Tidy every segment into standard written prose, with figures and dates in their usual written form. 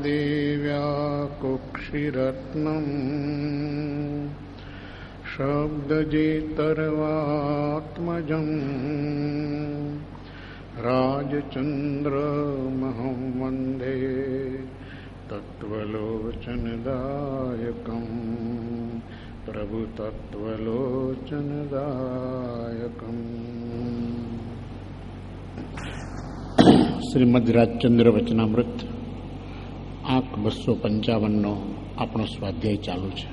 देव्या कुक्षिरत्नम् शब्दजेतर्वात्मजम् राजचन्द्रमहं वन्दे तत्त्वलोचनदायकम् प्रभु तत्त्वलोचनदायकम्। શ્રીમદ રાજચંદ્ર વચનામૃત આંક 255 આપણો સ્વાધ્યાય ચાલુ છે.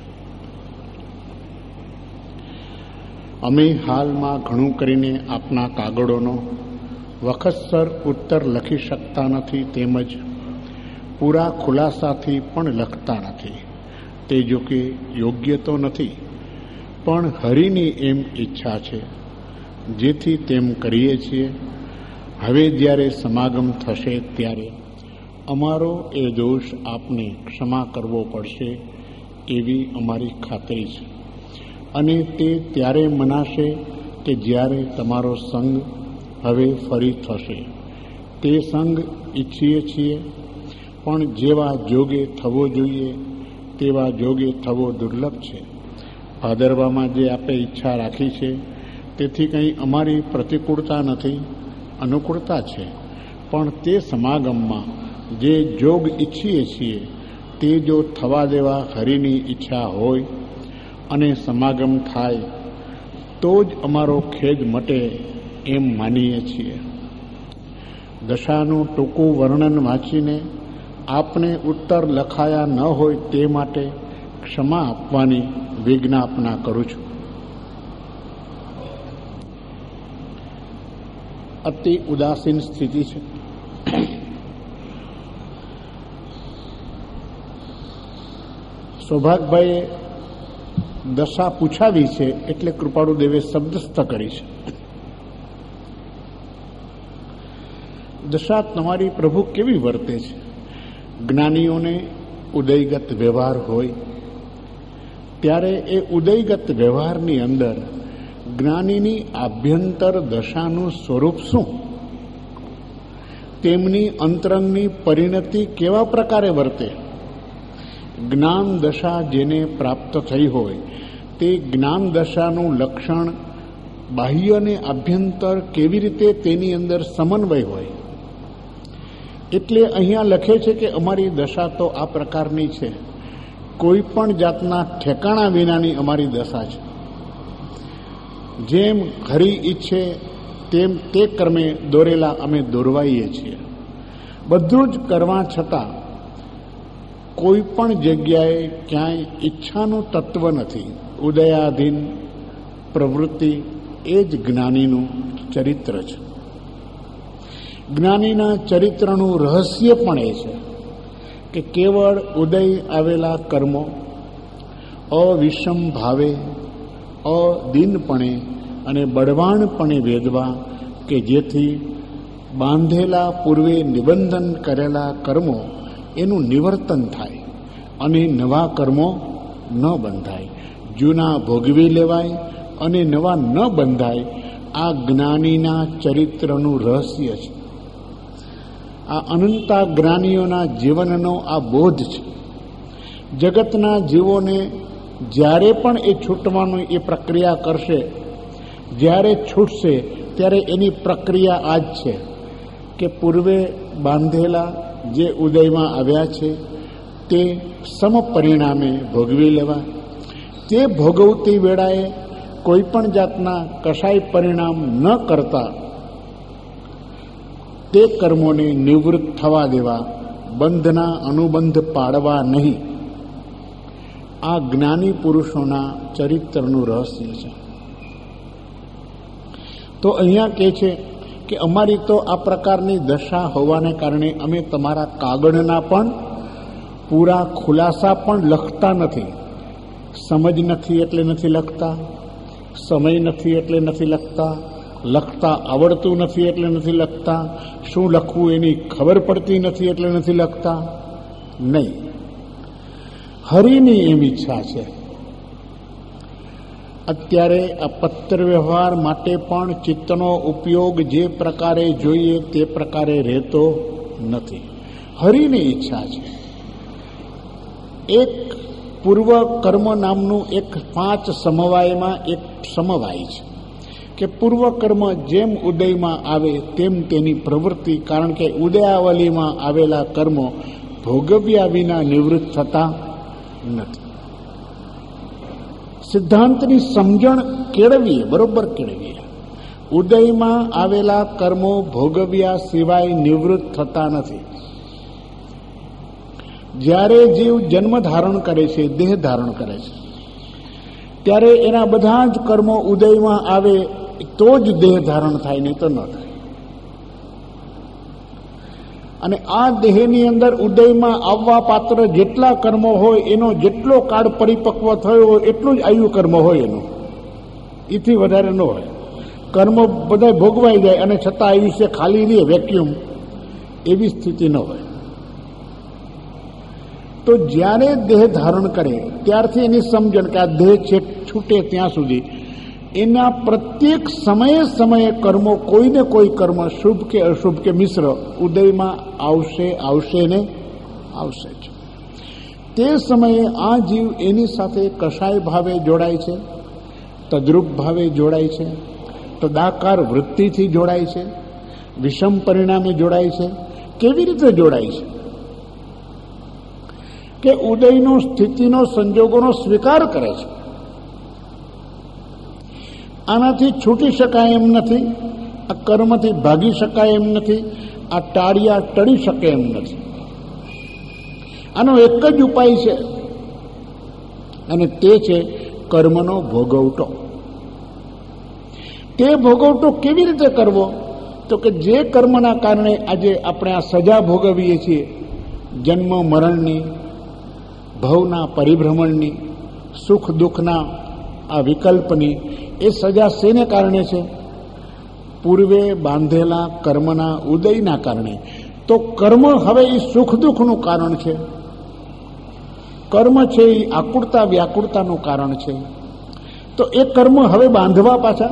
અમે હાલમાં ઘણું કરીને આપના કાગળોનો વખતસર ઉત્તર લખી શકતા નથી, તેમજ પૂરા ખુલાસાથી પણ લખતા નથી. તે જો કે યોગ્ય તો નથી, પણ હરિની એમ ઈચ્છા છે, જેથી તેમ કરીએ છીએ. હવે જ્યારે સમાગમ થશે ત્યારે અમારો એ દોષ આપને ક્ષમા કરવો પડશે એવી અમારી ખાતરી છે. અને તે ત્યારે મનાશે કે જ્યારે તમારો સંગ હવે ફરી થશે. તે સંગ ઈચ્છીએ છીએ, પણ જેવા જોગે થવો જોઈએ તેવા જોગે થવો દુર્લભ છે. ભાદરવામાં જે આપે ઈચ્છા રાખી છે તેથી કંઈ અમારી પ્રતિકૂળતા નથી, અનુકૂળતા છે. પણ તે સમાગમમાં જે જોગ ઈચ્છીએ છીએ તે જો થવા દેવા હરિની ઈચ્છા હોય અને સમાગમ થાય તો જ અમારો ખેદ મટે એમ માનીએ છીએ. દશાનું ટૂંકું વર્ણન વાંચીને આપને ઉત્તર લખાયા ન હોય તે માટે ક્ષમા આપવાની વિજ્ઞાપના કરું છું. અતિ ઉદાસીન સ્થિતિ છે. સૌભાગભાઈએ દશા પૂછાવી છે એટલે કૃપાળુદેવે શબ્દસ્થ કરી છે. દશા તમારી પ્રભુ કેવી વર્તે છે? જ્ઞાનીઓને ઉદયગત વ્યવહાર હોય ત્યારે એ ઉદયગત વ્યવહારની અંદર જ્ઞાનીની આભ્યંતર દશાનું સ્વરૂપ શું, તેમની અંતરંગની પરિણતિ કેવા પ્રકારે વર્તે? જ્ઞાન દશા જેને પ્રાપ્ત થઈ હોય તે જ્ઞાન દશાનું લક્ષણ બાહ્ય અને આભ્યંતર કેવી રીતે તેની અંદર સમન્વય હોય. એટલે અહીંયા લખે છે કે અમારી દશા તો આ પ્રકારની છે, કોઈ પણ જાતના ઠેકાણા વિનાની અમારી દશા છે. જેમ હરિ ઈચ્છે તેમ તે કર્મે દોરેલા અમે દોરવાઈએ છીએ. બધું જ કરવા છતાં કોઈ પણ જગ્યાએ ક્યાંય ઈચ્છાનું તત્વ નથી. ઉદયાધીન પ્રવૃત્તિ એ જ જ્ઞાનીનું ચરિત્ર છે. જ્ઞાનીના ચરિત્રનું રહસ્ય પણ એ છે કે કેવળ ઉદય આવેલા કર્મો અવિષમ ભાવે અદીનપણે અને બળવાણપણે વેદવા, કે જેથી બાંધેલા પૂર્વે નિબંધન કરેલા કર્મો એનું નિવર્તન થાય અને નવા કર્મો ન બંધાય. જૂના ભોગવી લેવાય અને નવા ન બંધાય. આ જ્ઞાનીના ચરિત્રનું રહસ્ય છે. આ અનંતા જ્ઞાનીઓના જીવનનો આ બોધ છે. જગતના જીવોને જ્યારે પણ એ છૂટવાની એ પ્રક્રિયા કરશે, જ્યારે છૂટશે ત્યારે એની પ્રક્રિયા આ જ છે કે પૂર્વે બાંધેલા જે ઉદયમાં આવ્યા છે તે સમ પરિણામે ભોગવી લેવા. તે ભોગવતી વેળાએ કોઈ પણ જાતના કશાય પરિણામ ન કરતા તે કર્મોને નિવૃત્ત થવા દેવા, બંધના અનુબંધ પાડવા નહીં. આ જ્ઞાની પુરુષોના ચરિત્રનું રહસ્ય છે. તો અહીંયા કહે છે કે અમારી તો આ પ્રકારની દશા હોવાને કારણે અમે તમારા કાગળના પણ પૂરા ખુલાસા પણ લખતા નથી. સમજ નથી એટલે નથી લખતા, સમય નથી એટલે નથી લખતા, લખતા આવડતું નથી એટલે નથી લખતા, શું લખવું એની ખબર પડતી નથી એટલે નથી લખતા. નહીં, હરિની એમ ઈચ્છા છે. અત્યારે આ પત્ર વ્યવહાર માટે પણ ચિત્તનો ઉપયોગ જે પ્રકારે જોઈએ તે પ્રકારે રહેતો નથી. હરિની ઈચ્છા છે એક પૂર્વ કર્મ નામનું એક 5 સમવાયમાં એક સમવાય છે કે પૂર્વ કર્મ જેમ ઉદયમાં આવે તેમ તેની પ્રવૃત્તિ, કારણ કે ઉદયાવલીમાં આવેલા કર્મો ભોગવ્યા વિના નિવૃત્ત થતા નથી. સિદ્ધાંતની સમજણ કેળવીએ, બરોબર કેળવીએ. ઉદયમાં આવેલા કર્મો ભોગવ્યા સિવાય નિવૃત્ત થતા નથી. જ્યારે જીવ જન્મ ધારણ કરે છે, દેહ ધારણ કરે છે, ત્યારે એના બધા જ કર્મો ઉદયમાં આવે તો જ દેહ ધારણ થાય, નહીં તો ન થાય. અને આ દેહની અંદર ઉદયમાં આવવા પાત્ર જેટલા કર્મો હોય એનો જેટલો કાળ પરિપક્વ થયો હોય એટલું જ આયુ કર્મ હોય એનું, એથી વધારે ન હોય. કર્મો બધા ભોગવાઈ જાય અને છતાં આયુષ્ય ખાલી રહે, વેક્યુમ, એવી સ્થિતિ ન હોય. તો જ્યારે દેહ ધારણ કરે ત્યારથી એની સમજણ કે આ દેહ છૂટે ત્યાં સુધી એના પ્રત્યેક સમયે સમયે કર્મો, કોઈને કોઈ કર્મ શુભ કે અશુભ કે મિશ્ર ઉદયમાં આવશે ને આવશે જ. તે સમયે આ જીવ એની સાથે કશાય ભાવે જોડાય છે, તદ્રુપ ભાવે જોડાય છે, તદાકાર વૃત્તિથી જોડાય છે, વિષમ પરિણામે જોડાય છે. કેવી રીતે જોડાય છે? કે ઉદયનો, સ્થિતિનો, સંજોગોનો સ્વીકાર કરે છે. આનાથી છૂટી શકાય એમ નથી, આ કર્મથી ભાગી શકાય એમ નથી, આ ટાળિયા ટળી શકે એમ નથી. આનો એક જ ઉપાય છે અને તે છે કર્મનો ભોગવટો. તે ભોગવટો કેવી રીતે કરવો? તો કે જે કર્મના કારણે આજે આપણે આ સજા ભોગવીએ છીએ, જન્મ મરણની, ભવના પરિભ્રમણની, સુખ દુઃખના આ વિકલ્પની, એ સજા શેને કારણે છે? પૂર્વે બાંધેલા કર્મના ઉદયના કારણે. તો કર્મ હવે એ સુખ દુઃખનું કારણ છે, કર્મ છે એ આકુળતા વ્યાકુળતાનું કારણ છે. તો એ કર્મ હવે બાંધવા પાછા,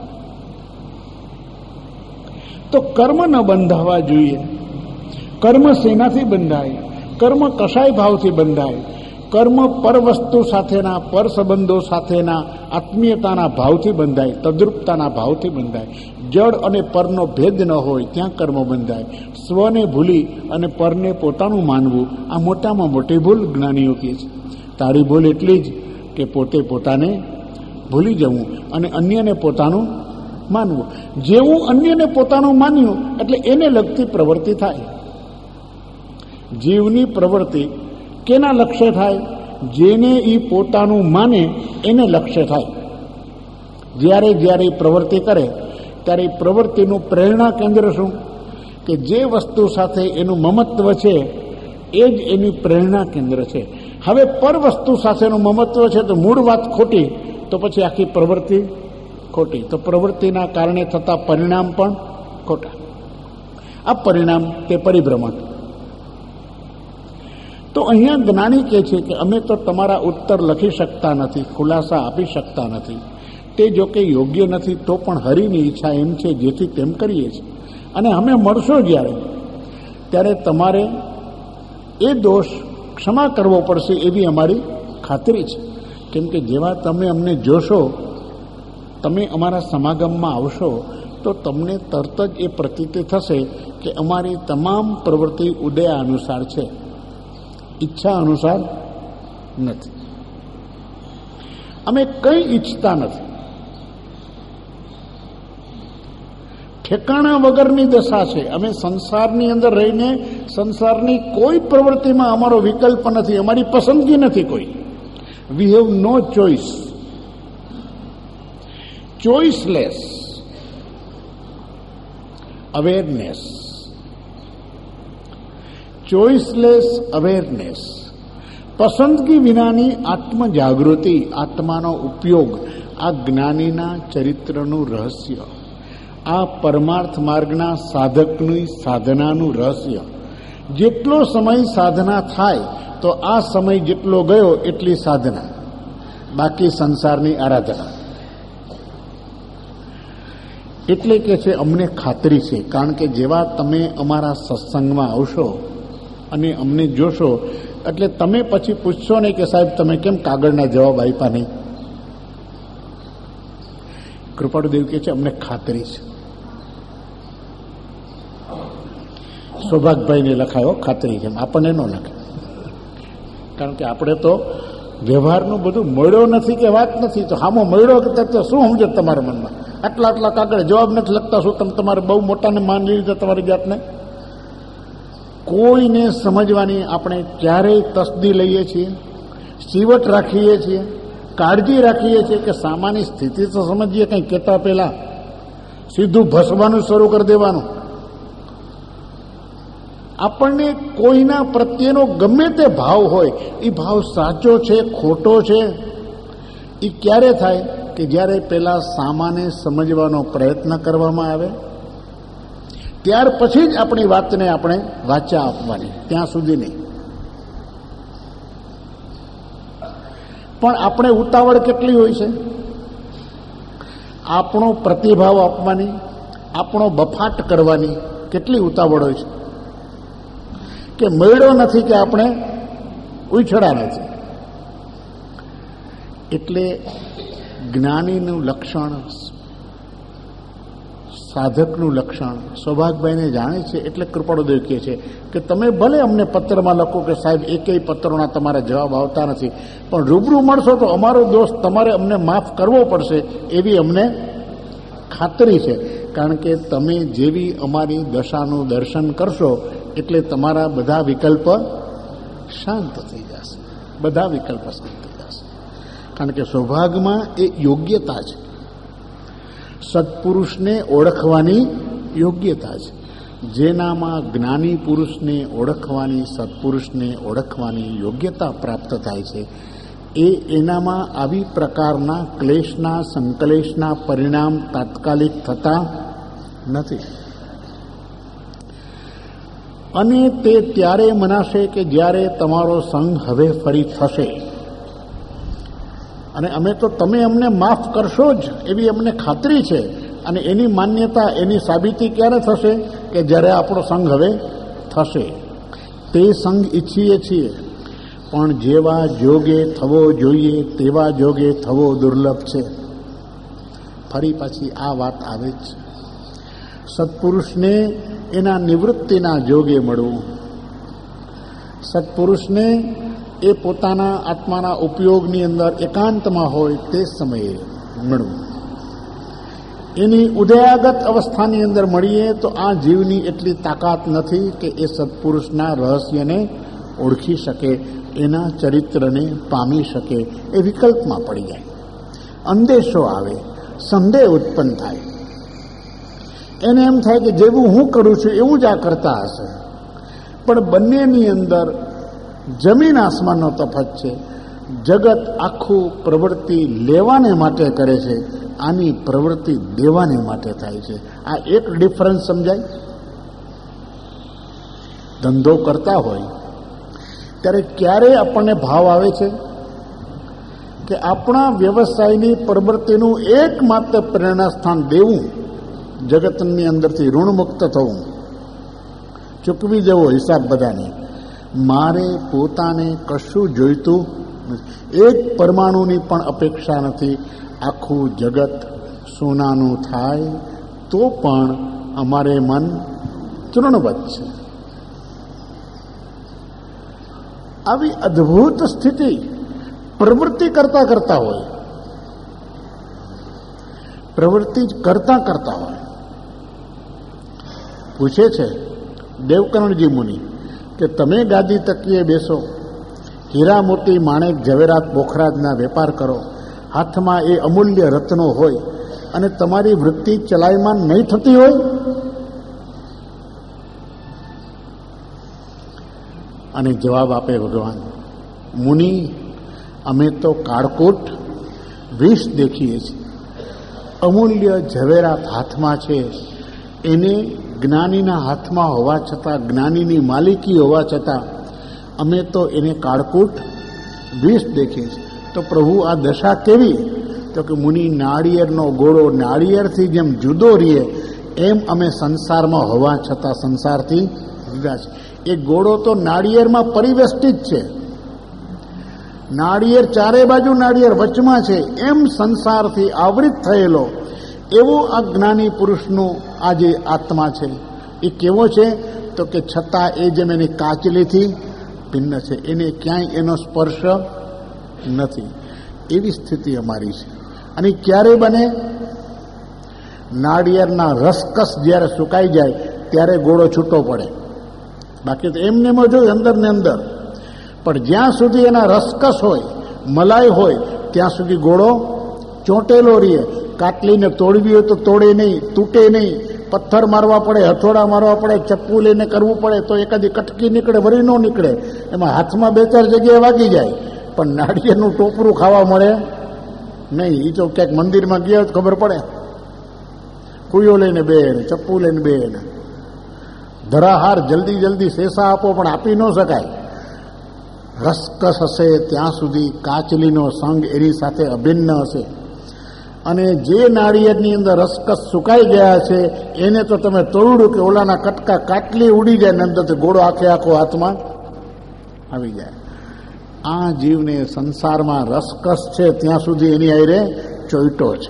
તો કર્મ ન બંધાવા જોઈએ. કર્મ શેનાથી બંધાય? કર્મ કશાય ભાવથી બંધાય. કર્મ પર વસ્તુ સાથેના, પર સંબંધો સાથેના આત્મીયતાના ભાવથી બંધાય, તદ્રુપતાના ભાવથી બંધાય. જડ અને પરનો ભેદ ન હોય ત્યાં કર્મ બંધાય. સ્વને ભૂલી અને પરને પોતાનું માનવું, આ મોટામાં મોટી ભૂલ જ્ઞાનીઓ કહે છે. તારી ભૂલ એટલી જ કે પોતે પોતાને ભૂલી જવું અને અન્યને પોતાનું માનવું. જેવું અન્યને પોતાનું માન્યું એટલે એને લગતી પ્રવૃત્તિ થાય. જીવની પ્રવૃત્તિ કેના લક્ષ્ય થાય? જેને એ પોતાનું માને એને લક્ષ્ય થાય. જ્યારે જ્યારે પ્રવૃત્તિ કરે ત્યારે પ્રવૃત્તિનું પ્રેરણા કેન્દ્ર શું? કે જે વસ્તુ સાથે એનું મમત્વ છે એ જ એની પ્રેરણા કેન્દ્ર છે. હવે પર વસ્તુ સાથેનું મમત્વ છે તો મૂળ વાત ખોટી, તો પછી આખી પ્રવૃત્તિ ખોટી. તો પ્રવૃત્તિના કારણે થતા પરિણામ પણ ખોટા. આ પરિણામ તે પરિભ્રમણ. તો અહીંયા જ્ઞાની કહે છે કે અમે તો તમારા ઉત્તર લખી શકતા નથી, ખુલાસા આપી શકતા નથી. તે જો કે યોગ્ય નથી તો પણ હરિની ઈચ્છા એમ છે જેથી તેમ કરીએ છીએ. અને અમે મળશો જ્યારે, ત્યારે તમારે એ દોષ ક્ષમા કરવો પડશે એવી અમારી ખાતરી છે. કેમ કે જેવા તમે અમને જોશો, તમે અમારા સમાગમમાં આવશો તો તમને તરત જ એ પ્રતીતિ થશે કે અમારી તમામ પ્રવૃત્તિ ઉદય અનુસાર છે, ઈચ્છા અનુસાર નથી. અમે કંઈ ઈચ્છતા નથી. ઠેકાણા વગરની દશા છે. અમે સંસારની અંદર રહીને સંસારની કોઈ પ્રવૃત્તિમાં અમારો વિકલ્પ નથી, અમારી પસંદગી નથી કોઈ. We have no choice. Choiceless awareness. Choiceless awareness, પસંદગી વિનાની આત્મજાગૃતિ, આત્માનો ઉપયોગ, આ જ્ઞાનીના ચરિત્રનું રહસ્ય, આ પરમાર્થ માર્ગના સાધકની સાધનાનું રહસ્ય. જેટલો સમય સાધના થાય તો આ સમય જેટલો ગયો એટલી સાધના, બાકી સંસારની આરાધના. એટલે કે છે અમને ખાતરી છે, કારણ કે જેવા તમે અમારા સત્સંગમાં આવશો અને અમને જોશો એટલે તમે પછી પૂછશો નહીં કે સાહેબ તમે કેમ કાગળના જવાબ આપ્યા નહીં. કૃપાળુદેવ કહે છે અમને ખાતરી છે. સૌભાગભાઈને લખાયો ખાતરી છે, આપણને ન લખે. કારણ કે આપણે તો વ્યવહારનું બધું મળ્યો નથી કે વાત નથી, તો હામો મળ્યો તો શું સમજો તમારા મનમાં? આટલા કાગળ જવાબ નથી લખતા, શું તમે તમારે બહુ મોટાને માની લીધા તમારી જાતને? કોઈને સમજવાની આપણે ક્યારેય તસદી લઈએ છીએ, ચીવટ રાખીએ છીએ, કાળજી રાખીએ છીએ કે સામાન્ય સ્થિતિ તો સમજીએ. કંઈ કહેતા પહેલા સીધું ભસવાનું શરૂ કરી દેવાનું. આપણને કોઈના પ્રત્યેનો ગમે તે ભાવ હોય, એ ભાવ સાચો છે ખોટો છે એ ક્યારે થાય કે જ્યારે પેલા સામાન્ય સમજવાનો પ્રયત્ન કરવામાં આવે, ત્યાર પછી જ આપણી વાતને આપણે વાચા આપવાની, ત્યાં સુધી નહીં. પણ આપણે ઉતાવળ કેટલી હોય છે આપણો પ્રતિભાવ આપવાની, આપણો બફાટ કરવાની કેટલી ઉતાવળ હોય છે કે મળ્યો નથી કે આપણે ઉછળા નથી. એટલે જ્ઞાનીનું લક્ષણ, સાધકનું લક્ષણ સૌભાગભાઈને જાણે છે. એટલે કૃપાળુદેવ કહે છે કે તમે ભલે અમને પત્રમાં લખો કે સાહેબ એકેય પત્રોના તમારા જવાબ આવતા નથી, પણ રૂબરૂ મળશો તો અમારો દોષ તમારે અમને માફ કરવો પડશે એવી અમને ખાતરી છે. કારણ કે તમે જેવી અમારી દશાનું દર્શન કરશો એટલે તમારા બધા વિકલ્પ શાંત થઈ જશે, બધા વિકલ્પ શાંત થઈ જશે. કારણ કે સૌભાગમાં એ યોગ્યતા છે, સત્પુરુષને ઓળખવાની યોગ્યતા છે. જેનામાં જ્ઞાની પુરુષને ઓળખવાની, સત્પુરુષને ઓળખવાની યોગ્યતા પ્રાપ્ત થાય છે, એનામાં આવી પ્રકારના ક્લેશના, સંકલેશના પરિણામ તાત્કાલિક થતા નથી. અને તે ત્યારે મનાશે કે જ્યારે તમારો સંગ હવે ફરી થશે. અને અમે તો તમે અમને માફ કરશો જ એવી અમને ખાતરી છે. અને એની માન્યતા, એની સાબિતી ક્યારે થશે કે જ્યારે આપણો સંગ હવે થશે. તે સંગ ઈચ્છીએ છીએ, પણ જેવા જોગે થવો જોઈએ તેવા જોગે થવો દુર્લભ છે. ફરી પાછી આ વાત આવે જ છે. સત્પુરુષને એના નિવૃત્તિના જોગે મળવું, સત્પુરુષને એ પોતાના આત્માના ઉપયોગની અંદર એકાંતમાં હોય તે સમયે મળવું. એની ઉદયાગત અવસ્થાની અંદર મળીએ તો આ જીવની એટલી તાકાત નથી કે એ સત્પુરુષના રહસ્યને ઓળખી શકે, એના ચરિત્રને પામી શકે. એ વિકલ્પમાં પડી જાય, અંદેશો આવે, સંદેહ ઉત્પન્ન થાય. એને એમ થાય કે જેવું હું કરું છું એવું જ આ કરતા હશે. પણ બંનેની અંદર જમીન આસમાનનો તફાવત છે. જગત આખું પ્રવૃત્તિ લેવાને માટે કરે છે, આની પ્રવૃત્તિ દેવાને માટે થાય છે. આ એક ડિફરન્સ સમજાય. ધંધો કરતા હોય ત્યારે ક્યારે આપણને ભાવ આવે છે કે આપણા વ્યવસાયની પ્રવૃત્તિનું એકમાત્ર પ્રેરણા સ્થાન દેવું, જગતની અંદરથી ઋણમુક્ત થવું, ચૂકવી જવો હિસાબ બધાને. મારે પોતાને કશું જોઈતું નથી, એક પરમાણુની પણ અપેક્ષા નથી. આખું જગત સોનાનું થાય તો પણ અમારે મન તૃણવત છે. આવી અદ્ભુત સ્થિતિ પ્રવૃત્તિ કરતા કરતા હોય, પ્રવૃત્તિ કરતા કરતા હોય. પૂછે છે દેવકર્ણજી મુનિ કે તમે ગાદી તકીએ બેસો, હીરા મોતી માણેક ઝવેરાત બોખરાજના વેપાર કરો, હાથમાં એ અમૂલ્ય રત્નો હોય અને તમારી વૃત્તિ ચલાયમાન નહીં થતી હોય? અને જવાબ આપે ભગવાન, મુનિ અમે તો કાળકોટ વિષ દેખીએ છીએ. અમૂલ્ય ઝવેરાત હાથમાં છે, એને જ્ઞાનીના હાથમાં હોવા છતાં, જ્ઞાનીની માલિકી હોવા છતાં અમે તો એને કાળકૂટ વિષ દેખીએ છીએ. તો પ્રભુ આ દશા કેવી? તો કે મુનિ નાળિયેરનો ગોળો નાળિયેરથી જેમ જુદો રહીએ એમ અમે સંસારમાં હોવા છતાં સંસારથી જુદા છે. એ ઘોડો તો નાળિયેરમાં પરિવેષ્ટિત છે, નાળિયેર ચારે બાજુ નાળિયેર વચમાં છે, એમ સંસારથી આવૃત થયેલો એવો આ જ્ઞાની પુરુષનો આ જે આત્મા છે એ કેવો છે? તો કે છતાં એ જેમ એની કાચલીથી ભિન્ન છે, એને ક્યાંય એનો સ્પર્શ નથી. એવી સ્થિતિ અમારી છે. અને ક્યારે બને? નાળિયેરના રસકસ જ્યારે સુકાઈ જાય ત્યારે ઘોડો છૂટો પડે. બાકી તો એમને એમ જ હોય અંદર ને અંદર. પણ જ્યાં સુધી એના રસકસ હોય, મલાઈ હોય, ત્યાં સુધી ઘોડો ચોંટેલો રહે. કાટલીને તોડવી હોય તો તોડે નહીં, તૂટે નહીં. પથ્થર મારવા પડે, હથોડા મારવા પડે, ચપ્પુ લઈને કરવું પડે તો એકાદી કટકી નીકળે, વળી ન નીકળે. એમાં હાથમાં બે ચાર જગ્યાએ વાગી જાય, પણ નાળિયેરનું ટોપરું ખાવા મળે નહીં. એ તો ક્યાંક મંદિરમાં ગયા તો ખબર પડે. કુયો લઈને બે, ચપ્પુ લઈને બે, ધરાહાર જલ્દી જલ્દી શેષા આપો પણ આપી ન શકાય. રસકસ હશે ત્યાં સુધી કાચલીનો સંગ એની સાથે અભિન્ન હશે. અને જે નાળિયેરની અંદર રસકસ સુકાઈ ગયા છે એને તો તમે તોડ્યું કે ઓલાના કટકા કાટલી ઉડી જાય ને અંદરથી ઘોડો આખે આખો હાથમાં આવી જાય. આ જીવને સંસારમાં રસકસ છે ત્યાં સુધી એની આયરે ચોઈટો છે.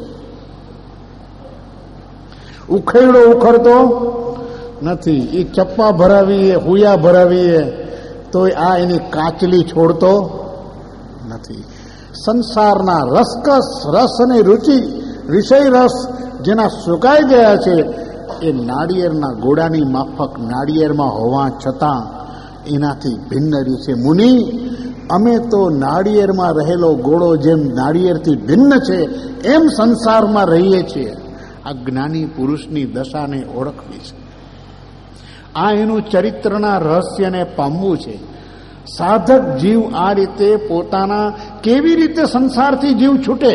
ઉખેડો ઉખડતો નથી. એ ચપ્પા ભરાવીએ, હુયા ભરાવીએ તો આ એની કાચલી છોડતો નથી. સંસારના રસકસ, રસ અને રુચિ, વિષય રસ જેના સુકાઈ ગયા છે એ નાળિયેરના ઘોડાની માફક નાળિયેરમાં હોવા છતાં એનાથી ભિન્ન રહ્યું છે. મુનિ, અમે તો નાળિયેરમાં રહેલો ઘોડો જેમ નાળિયેરથી ભિન્ન છે એમ સંસારમાં રહીએ છીએ. આ જ્ઞાની પુરુષની દશાને ઓળખવી છે. આ એનું ચરિત્રના રહસ્યને પામવું છે. સાધક જીવ આ રીતે પોતાના કેવી રીતે સંસારથી જીવ છૂટે?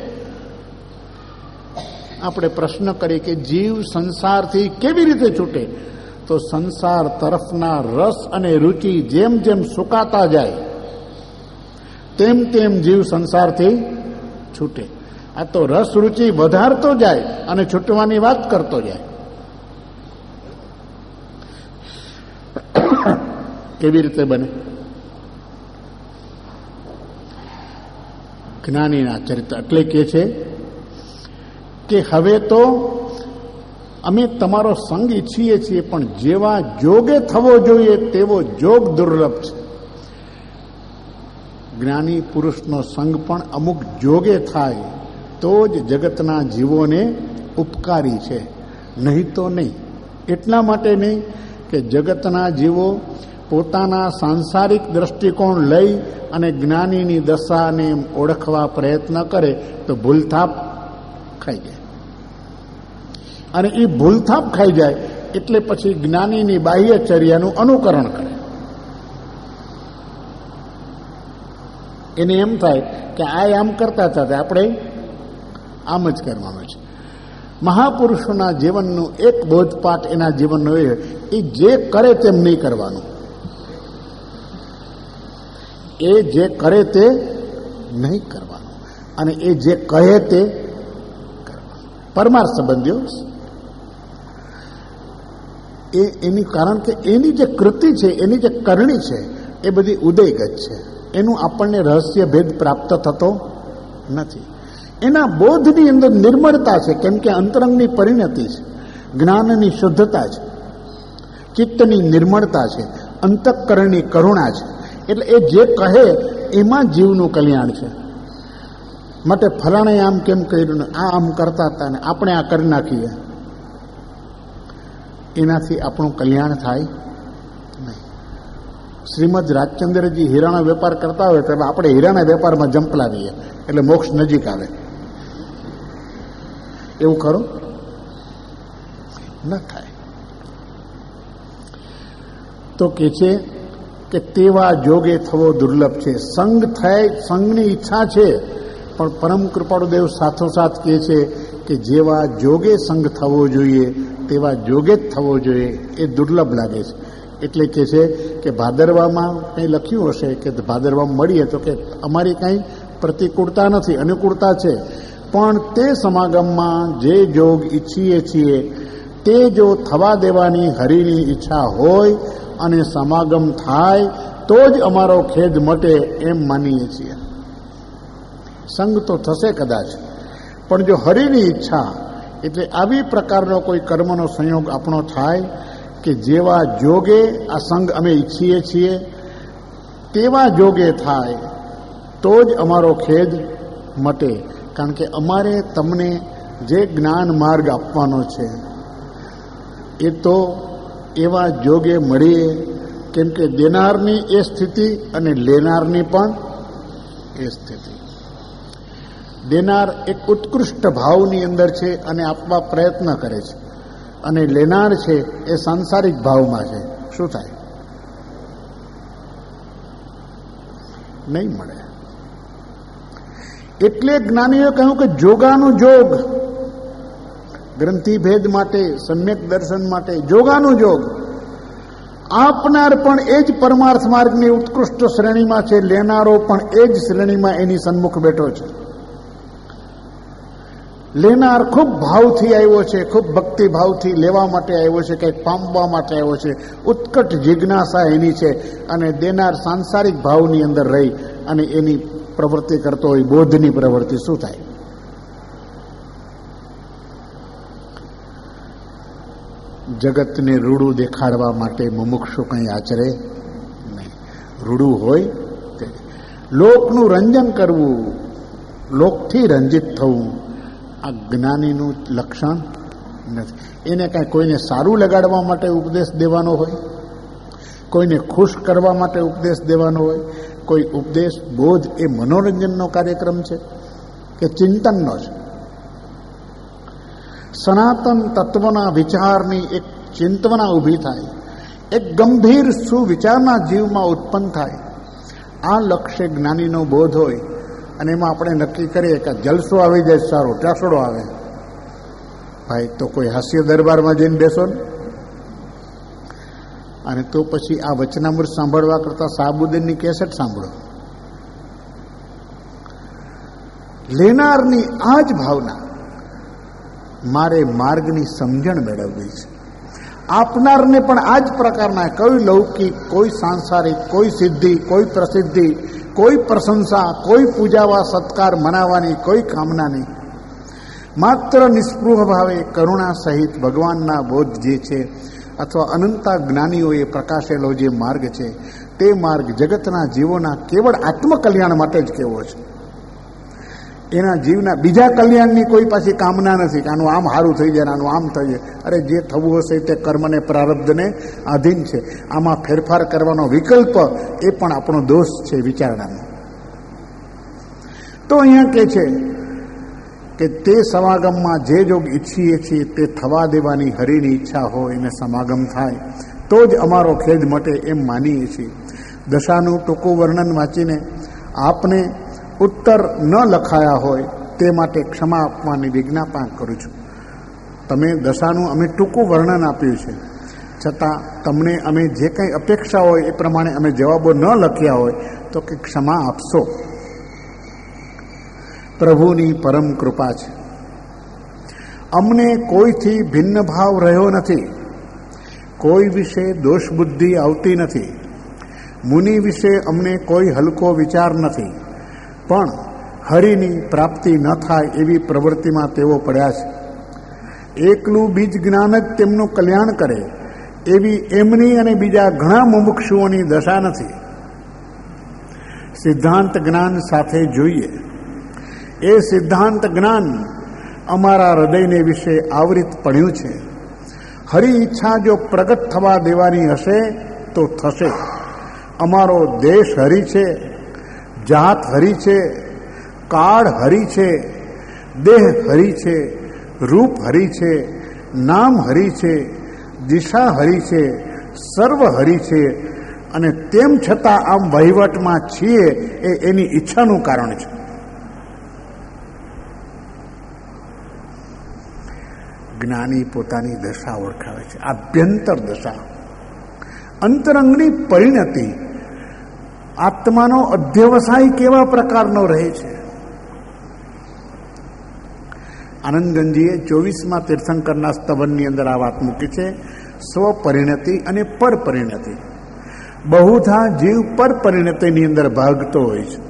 આપણે પ્રશ્ન કરીએ કે જીવ સંસારથી કેવી રીતે છૂટે? તો સંસાર તરફના રસ અને રુચિ જેમ જેમ સુકાતા જાય તેમ તેમ જીવ સંસારથી છૂટે. આ તો રસ રુચિ વધારતો જાય અને છૂટવાની વાત કરતો જાય. કેવી રીતે બને? જ્ઞાનીના ચરિત્ર એટલે કે છે કે હવે તો અમે તમારો સંગ ઈચ્છીએ છીએ પણ જેવા જોગે થવો જોઈએ તેવો જોગ દુર્લભ છે. જ્ઞાની પુરુષનો સંગ પણ અમુક જોગે થાય તો જ જગતના જીવોને ઉપકારી છે, નહીં તો નહીં. એટલા માટે નહીં કે જગતના જીવો પોતાના સાંસારિક દ્રષ્ટિકોણ લઈ અને જ્ઞાનીની દશાને ઓળખવા પ્રયત્ન કરે તો ભૂલથાપ ખાઈ જાય. અને એ ભૂલથાપ ખાઈ જાય એટલે પછી જ્ઞાનીની બાહ્યચર્યાનું અનુકરણ કરે. એને એમ થાય કે આ આમ કરતા હતા આપણે આમ જ કરવાનું છે. મહાપુરુષોના જીવનનું એક બોધપાઠ એના જીવનનો એ જે કરે તેમ નહીં કરવાનું. એ જે કરે તે નહીં કરવાનું અને એ જે કહે તે કરવાનું. પરમાર્થ સંબંધીઓ એની કારણ કે એની જે કૃતિ છે, એની જે કરણી છે એ બધી ઉદયગત છે. એનું આપણને રહસ્ય ભેદ પ્રાપ્ત થતો નથી. એના બોધની અંદર નિર્મળતા છે, કેમ કે અંતરંગની પરિણતિ છે, જ્ઞાનની શુદ્ધતા છે, ચિત્તની નિર્મળતા છે, અંતઃકરણની કરુણા છે. એટલે એ જે કહે એમાં જીવનું કલ્યાણ છે. માટે ફલાણે આમ કેમ કર્યું ને આ આમ કરતા હતા ને આપણે આ કરી નાખીએ, એનાથી આપણું કલ્યાણ થાય નહીં. શ્રીમદ રાજચંદ્રજી હીરાનો વેપાર કરતા હોય તો આપણે હીરાના વેપારમાં જંપલા રહીએ એટલે મોક્ષ નજીક આવે. એવું ખરું ન થાય. તો કે છે કે તેવા જોગે થવો દુર્લભ છે. સંગ થાય, સંગની ઈચ્છા છે, પણ પરમ કૃપાળુદેવ સાથોસાથ કહે છે કે જેવા જોગે સંગ થવો જોઈએ તેવા જોગે જ થવો જોઈએ. એ દુર્લભ લાગે છે. એટલે કે છે કે ભાદરવામાં કંઈ લખ્યું હશે કે ભાદરવામાં મળીએ તો કે અમારી કંઈ પ્રતિકૂળતા નથી, અનુકૂળતા છે, પણ તે સમાગમમાં જે જોગ ઈચ્છીએ છીએ તે જો થવા દેવાની હરિની ઈચ્છા હોય અને સમાગમ થાય તો જ અમારો ખેદ મટે એમ માનીએ છીએ. સંગ તો થશે કદાચ, પણ જો હરિની ઈચ્છા એટલે આવી પ્રકારનો કોઈ કર્મનો સંયોગ આપણો થાય કે જેવા જોગે આ સંગ અમે ઈચ્છીએ છીએ તેવા જોગે થાય તો જ અમારો ખેદ મટે. કારણ કે અમારે તમને જે જ્ઞાન માર્ગ આપવાનો છે એ તો એવા જોગે મળીએ, કેમ કે દેનારની એ સ્થિતિ અને લેનારની પણ એ સ્થિતિ. દેનાર એક ઉત્કૃષ્ટ ભાવની અંદર છે અને આપવા પ્રયત્ન કરે છે, અને લેનાર છે એ સાંસારિક ભાવમાં છે. શું થાય? નહીં મળે. એટલે જ્ઞાનીઓએ કહ્યું કે જોગાનું જોગ, ગ્રંથિ ભેદ માટે, સમ્યક દર્શન માટે જોગાનું જોગ આપનાર પણ એ જ પરમાર્થ માર્ગની ઉત્કૃષ્ટ શ્રેણીમાં છે, લેનારો પણ એ જ શ્રેણીમાં એની સન્મુખ બેઠો છે. લેનાર ખૂબ ભાવથી આવ્યો છે, ખૂબ ભક્તિ ભાવથી લેવા માટે આવ્યો છે, કંઈક પામવા માટે આવ્યો છે, ઉત્કટ જિજ્ઞાસા એની છે, અને દેનાર સાંસારિક ભાવની અંદર રહી અને એની પ્રવૃત્તિ કરતો હોય, બોધની પ્રવૃત્તિ. શું થાય? જગતને રૂડું દેખાડવા માટે મુમુક્ષુ કંઈ આચરે નહીં. રૂડું હોય તે લોકનું રંજન કરવું, લોકથી રંજિત થવું આ જ્ઞાનીનું લક્ષણ નથી. એને કાંઈ કોઈને સારું લગાડવા માટે ઉપદેશ દેવાનો હોય, કોઈને ખુશ કરવા માટે ઉપદેશ દેવાનો હોય. કોઈ ઉપદેશ બોધ એ મનોરંજનનો કાર્યક્રમ છે કે ચિંતનનો છે? સનાતન તત્વના વિચારની એક ચિંતવના ઊભી થાય, એક ગંભીર સુવિચારના જીવમાં ઉત્પન્ન થાય. આ લક્ષ્ય જ્ઞાનીનો બોધ હોય અને એમાં આપણે નક્કી કરીએ કે જલસો આવી જાય, સારો ટાસડો આવે, ભાઈ તો કોઈ હાસ્ય દરબારમાં જઈને બેસો ને, અને તો પછી આ વચનામૃત સાંભળવા કરતાં સાબુદ્દીનની કેસેટ સાંભળો. લેનારની આ જ ભાવના, મારે માર્ગની સમજણ મેળવવી છે. આપનારને પણ આ જ પ્રકારના કોઈ લૌકિક, કોઈ સાંસારિક, કોઈ સિદ્ધિ, કોઈ પ્રસિદ્ધિ, કોઈ પ્રશંસા, કોઈ પૂજાવા સત્કાર મનાવવાની કોઈ કામના નહીં. માત્ર નિસ્પૃહ ભાવે કરુણા સહિત ભગવાનના બોધ જે છે અથવા અનંતા જ્ઞાનીઓએ પ્રકાશેલો જે માર્ગ છે તે માર્ગ જગતના જીવોના કેવળ આત્મકલ્યાણ માટે જ કેવો છે. એના જીવના બીજા કલ્યાણની કોઈ પાછી કામના નથી કે આનું આમ સારું થઈ જાય, આનું આમ થઈ જાય. અરે જે થવું હશે તે કર્મને પ્રારબ્ધને આધીન છે. આમાં ફેરફાર કરવાનો વિકલ્પ એ પણ આપણો દોષ છે વિચારણાનો. તો અહીંયા કહે છે કે તે સમાગમમાં જે જોગ ઈચ્છીએ છીએ તે થવા દેવાની હરિની ઈચ્છા હોય એને સમાગમ થાય તો જ અમારો ખેદ મટે એમ માનીએ છીએ. દશાનું ટૂંકું વર્ણન વાંચીને આપને ઉત્તર ન લખાયા હોય તે માટે ક્ષમા આપવાની વિજ્ઞાપન કરું છું. તમે દશાનું અમે ટૂંકું વર્ણન આપ્યું છે, છતાં તમને અમે જે કંઈ અપેક્ષા હોય એ પ્રમાણે અમે જવાબો ન લખ્યા હોય તો કે ક્ષમા આપશો. પ્રભુની પરમ કૃપા છે. અમને કોઈથી ભિન્ન ભાવ રહ્યો નથી, કોઈ વિશે દોષ બુદ્ધિ આવતી નથી, મુનિ વિશે અમને કોઈ હલકો વિચાર નથી, પણ હરિની પ્રાપ્તિ ન થાય એવી પ્રવૃત્તિમાં તેઓ પડ્યા છે. એકલું બીજ જ્ઞાન જ તેમનું કલ્યાણ કરે એવી એમની અને બીજા ઘણા મુમુક્ષુઓની દશા નથી. સિદ્ધાંત જ્ઞાન સાથે જોઈએ. એ સિદ્ધાંત જ્ઞાન અમારા હૃદયને વિશે આવરિત પડ્યું છે. હરિ ઈચ્છા જો પ્રગટ થવા દેવાની હશે તો થશે. અમારો દેશ હરિ છે, જાત હરિ છે, કાળ હરિ છે, દેહ હરિ છે, રૂપ હરિ છે, નામ હરિ છે, દિશા હરિ છે, સર્વ હરિ છે, અને તેમ છતાં આમ વહીવટમાં છીએ એ એની ઈચ્છાનું કારણ છે. જ્ઞાની પોતાની દશા ઓળખાવે છે, આભ્યંતર દશા, અંતરંગની પરિણતિ, આત્માનો અધ્યવસાય કેવા પ્રકારનો રહે છે. આનંદગંજીએ 24મા તીર્થંકરના સ્તવનની અંદર આ વાત મૂકી છે. સ્વપરિણતિ અને પરપરિણતિ. બહુધા જીવ પરપરિણતિની અંદર ભાગતો હોય છે.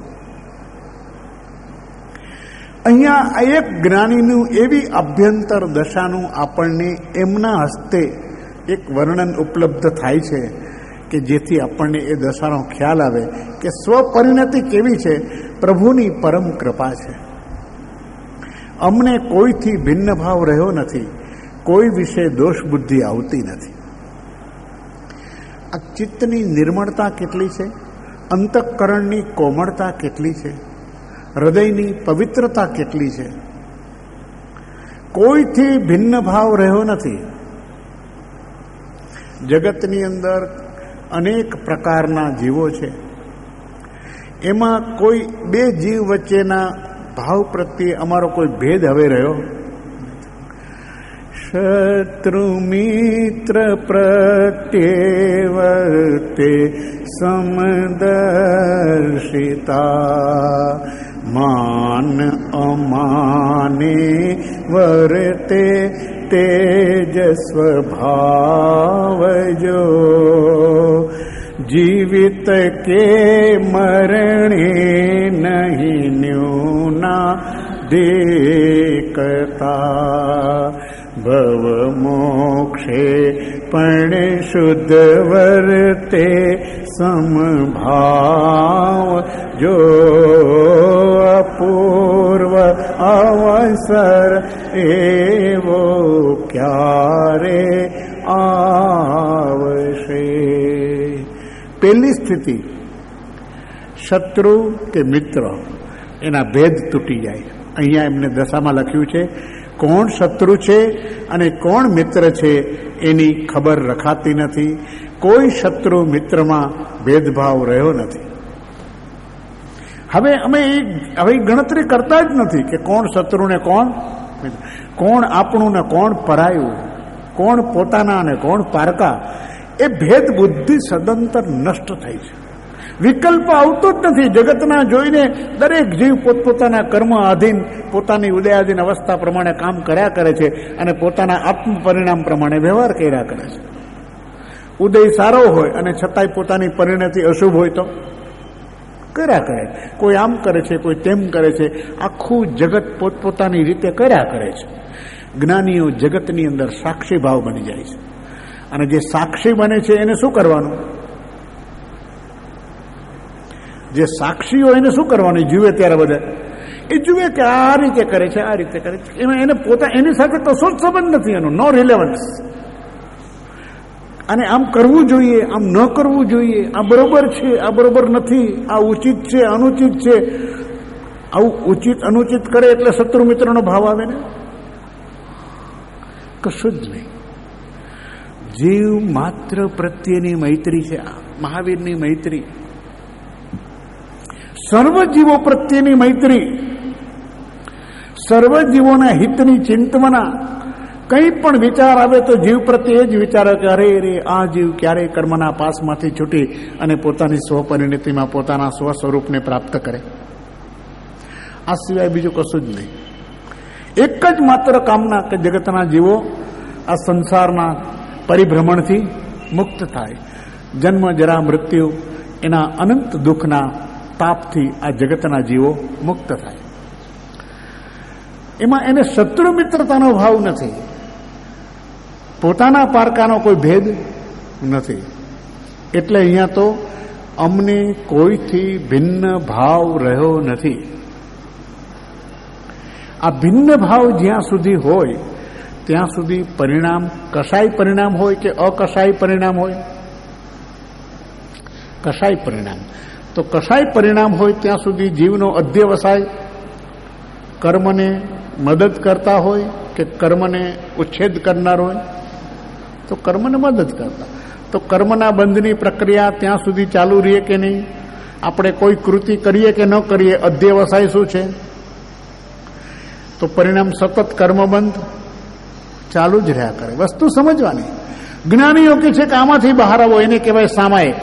અહીંયા એક જ્ઞાનીનું એવી આભ્યંતર દશાનું આપણને એમના હસ્તે એક વર્ણન ઉપલબ્ધ થાય છે કે જેથી આપણને એ દશાનો ખ્યાલ આવે કે સ્વપરિણતિ કેવી છે. પ્રભુની પરમ કૃપા છે. અમને કોઈથી ભિન્ન ભાવ રહ્યો નથી, કોઈ વિશે દોષ બુદ્ધિ આવતી નથી. આ ચિત્તની નિર્મળતા કેટલી છે, અંતઃકરણની કોમળતા કેટલી છે, હૃદયની પવિત્રતા કેટલી છે. કોઈથી ભિન્ન ભાવ રહ્યો નથી. જગતની અંદર અનેક પ્રકારના જીવો છે. એમાં કોઈ બે જીવ વચ્ચેના ભાવ પ્રત્યે અમારો કોઈ ભેદ હવે રહ્યો. શત્રુ મિત્ર પ્રત્યેવર્તે સમદર્શિતા, માન અમાને વર્તે તેજસ્વ ભાવજો, જીવિત કે મરણે નહીં ન્યૂના દેકતા, ભવ મોક્ષે પણ શુદ્ધ વર્તે સમભાવ જો, અપૂર્વ અવસર એવો ક્યારે આવશે. પહેલી સ્થિતિ શત્રુ કે મિત્ર એના ભેદ તૂટી જાય. અહીંયા એમને દશામાં લખ્યું છે કોણ શત્રુ છે અને કોણ મિત્ર છે એની ખબર રખાતી નથી. કોઈ શત્રુ મિત્રમાં ભેદભાવ રહ્યો નથી. હવે અમે હવે ગણતરી કરતા જ નથી કે કોણ શત્રુ ને કોણ કોણ આપણું ને કોણ પરાયું, કોણ પોતાના ને કોણ પારકા. એ ભેદ બુદ્ધિ સદંતર નષ્ટ થઈ છે. વિકલ્પ આવતો જ નથી. જગતના જોઈને દરેક જીવ પોતપોતાના કર્મ આધીન પોતાની ઉદયાધીન અવસ્થા પ્રમાણે કામ કર્યા કરે છે અને પોતાના આત્મ પરિણામ પ્રમાણે વ્યવહાર કર્યા કરે છે. ઉદય સારો હોય અને છતાંય પોતાની પરિણતિ અશુભ હોય તો કર્યા કરે. કોઈ આમ કરે છે, કોઈ તેમ કરે છે. આખું જગત પોતપોતાની રીતે કર્યા કરે છે. જ્ઞાનીઓ જગતની અંદર સાક્ષી ભાવ બની જાય છે. અને જે સાક્ષી બને છે એને શું કરવાનું? જે સાક્ષીઓ એને શું કરવાનું? જુએ ત્યારે બધા એ જુએ કે આ રીતે કરે છે, આ રીતે કરે છે. એમાં એને પોતા એની સાથે કશો જ સંબંધ નથી, એનો નો રિલેવન્સ. અને આમ કરવું જોઈએ, આમ ન કરવું જોઈએ, આ બરોબર છે, આ બરોબર નથી, આ ઉચિત છે, અનુચિત છે. આવું ઉચિત અનુચિત કરે એટલે શત્રુ મિત્રનો ભાવ આવે ને? કશું જ નહીં. જીવ માત્ર પ્રત્યેની મૈત્રી છે. મહાવીરની મૈત્રી, સર્વજીવો પ્રત્યેની મૈત્રી, સર્વજીવોના હિતની ચિંતવના. કંઈ પણ વિચાર આવે તો જીવ પ્રત્યે જ વિચારો કે અરે રે આ જીવ ક્યારેય કર્મના પાસમાંથી છૂટી અને પોતાની સ્વપરિણતિમાં પોતાના સ્વ સ્વરૂપને પ્રાપ્ત કરે. આ સિવાય બીજું કશું જ નહીં. એક જ માત્ર કામના કે જગતના જીવો આ સંસારના પરિભ્રમણથી મુક્ત થાય. જન્મ જરા મૃત્યુ એના અનંત દુઃખના તાપથી આ જગતના જીવો મુક્ત થાય. એમાં એને શત્રુ મિત્રતાનો ભાવ નથી, પોતાના પારકાનો કોઈ ભેદ નથી. એટલે અહીંયા તો અમને કોઈથી ભિન્ન ભાવ રહ્યો નથી. આ ભિન્ન ભાવ જ્યાં સુધી હોય ત્યાં સુધી પરિણામ કશાય પરિણામ હોય કે અકશાય પરિણામ હોય. કશાય પરિણામ તો કશાય પરિણામ હોય ત્યાં સુધી જીવનો અધ્યવસાય કર્મને મદદ કરતા હોય કે કર્મને ઉચ્છેદ કરનાર હોય તો કર્મને મદદ કરતા. તો કર્મના બંધની પ્રક્રિયા ત્યાં સુધી ચાલુ રહીએ કે નહીં? આપણે કોઈ કૃતિ કરીએ કે ન કરીએ, અધ્યવસાય શું છે? તો પરિણામ સતત કર્મબંધ ચાલુ જ રહ્યા કરે. વસ્તુ સમજવાની. જ્ઞાનીઓ કે છે કે આમાંથી બહાર આવો, એને કહેવાય સામાયિક.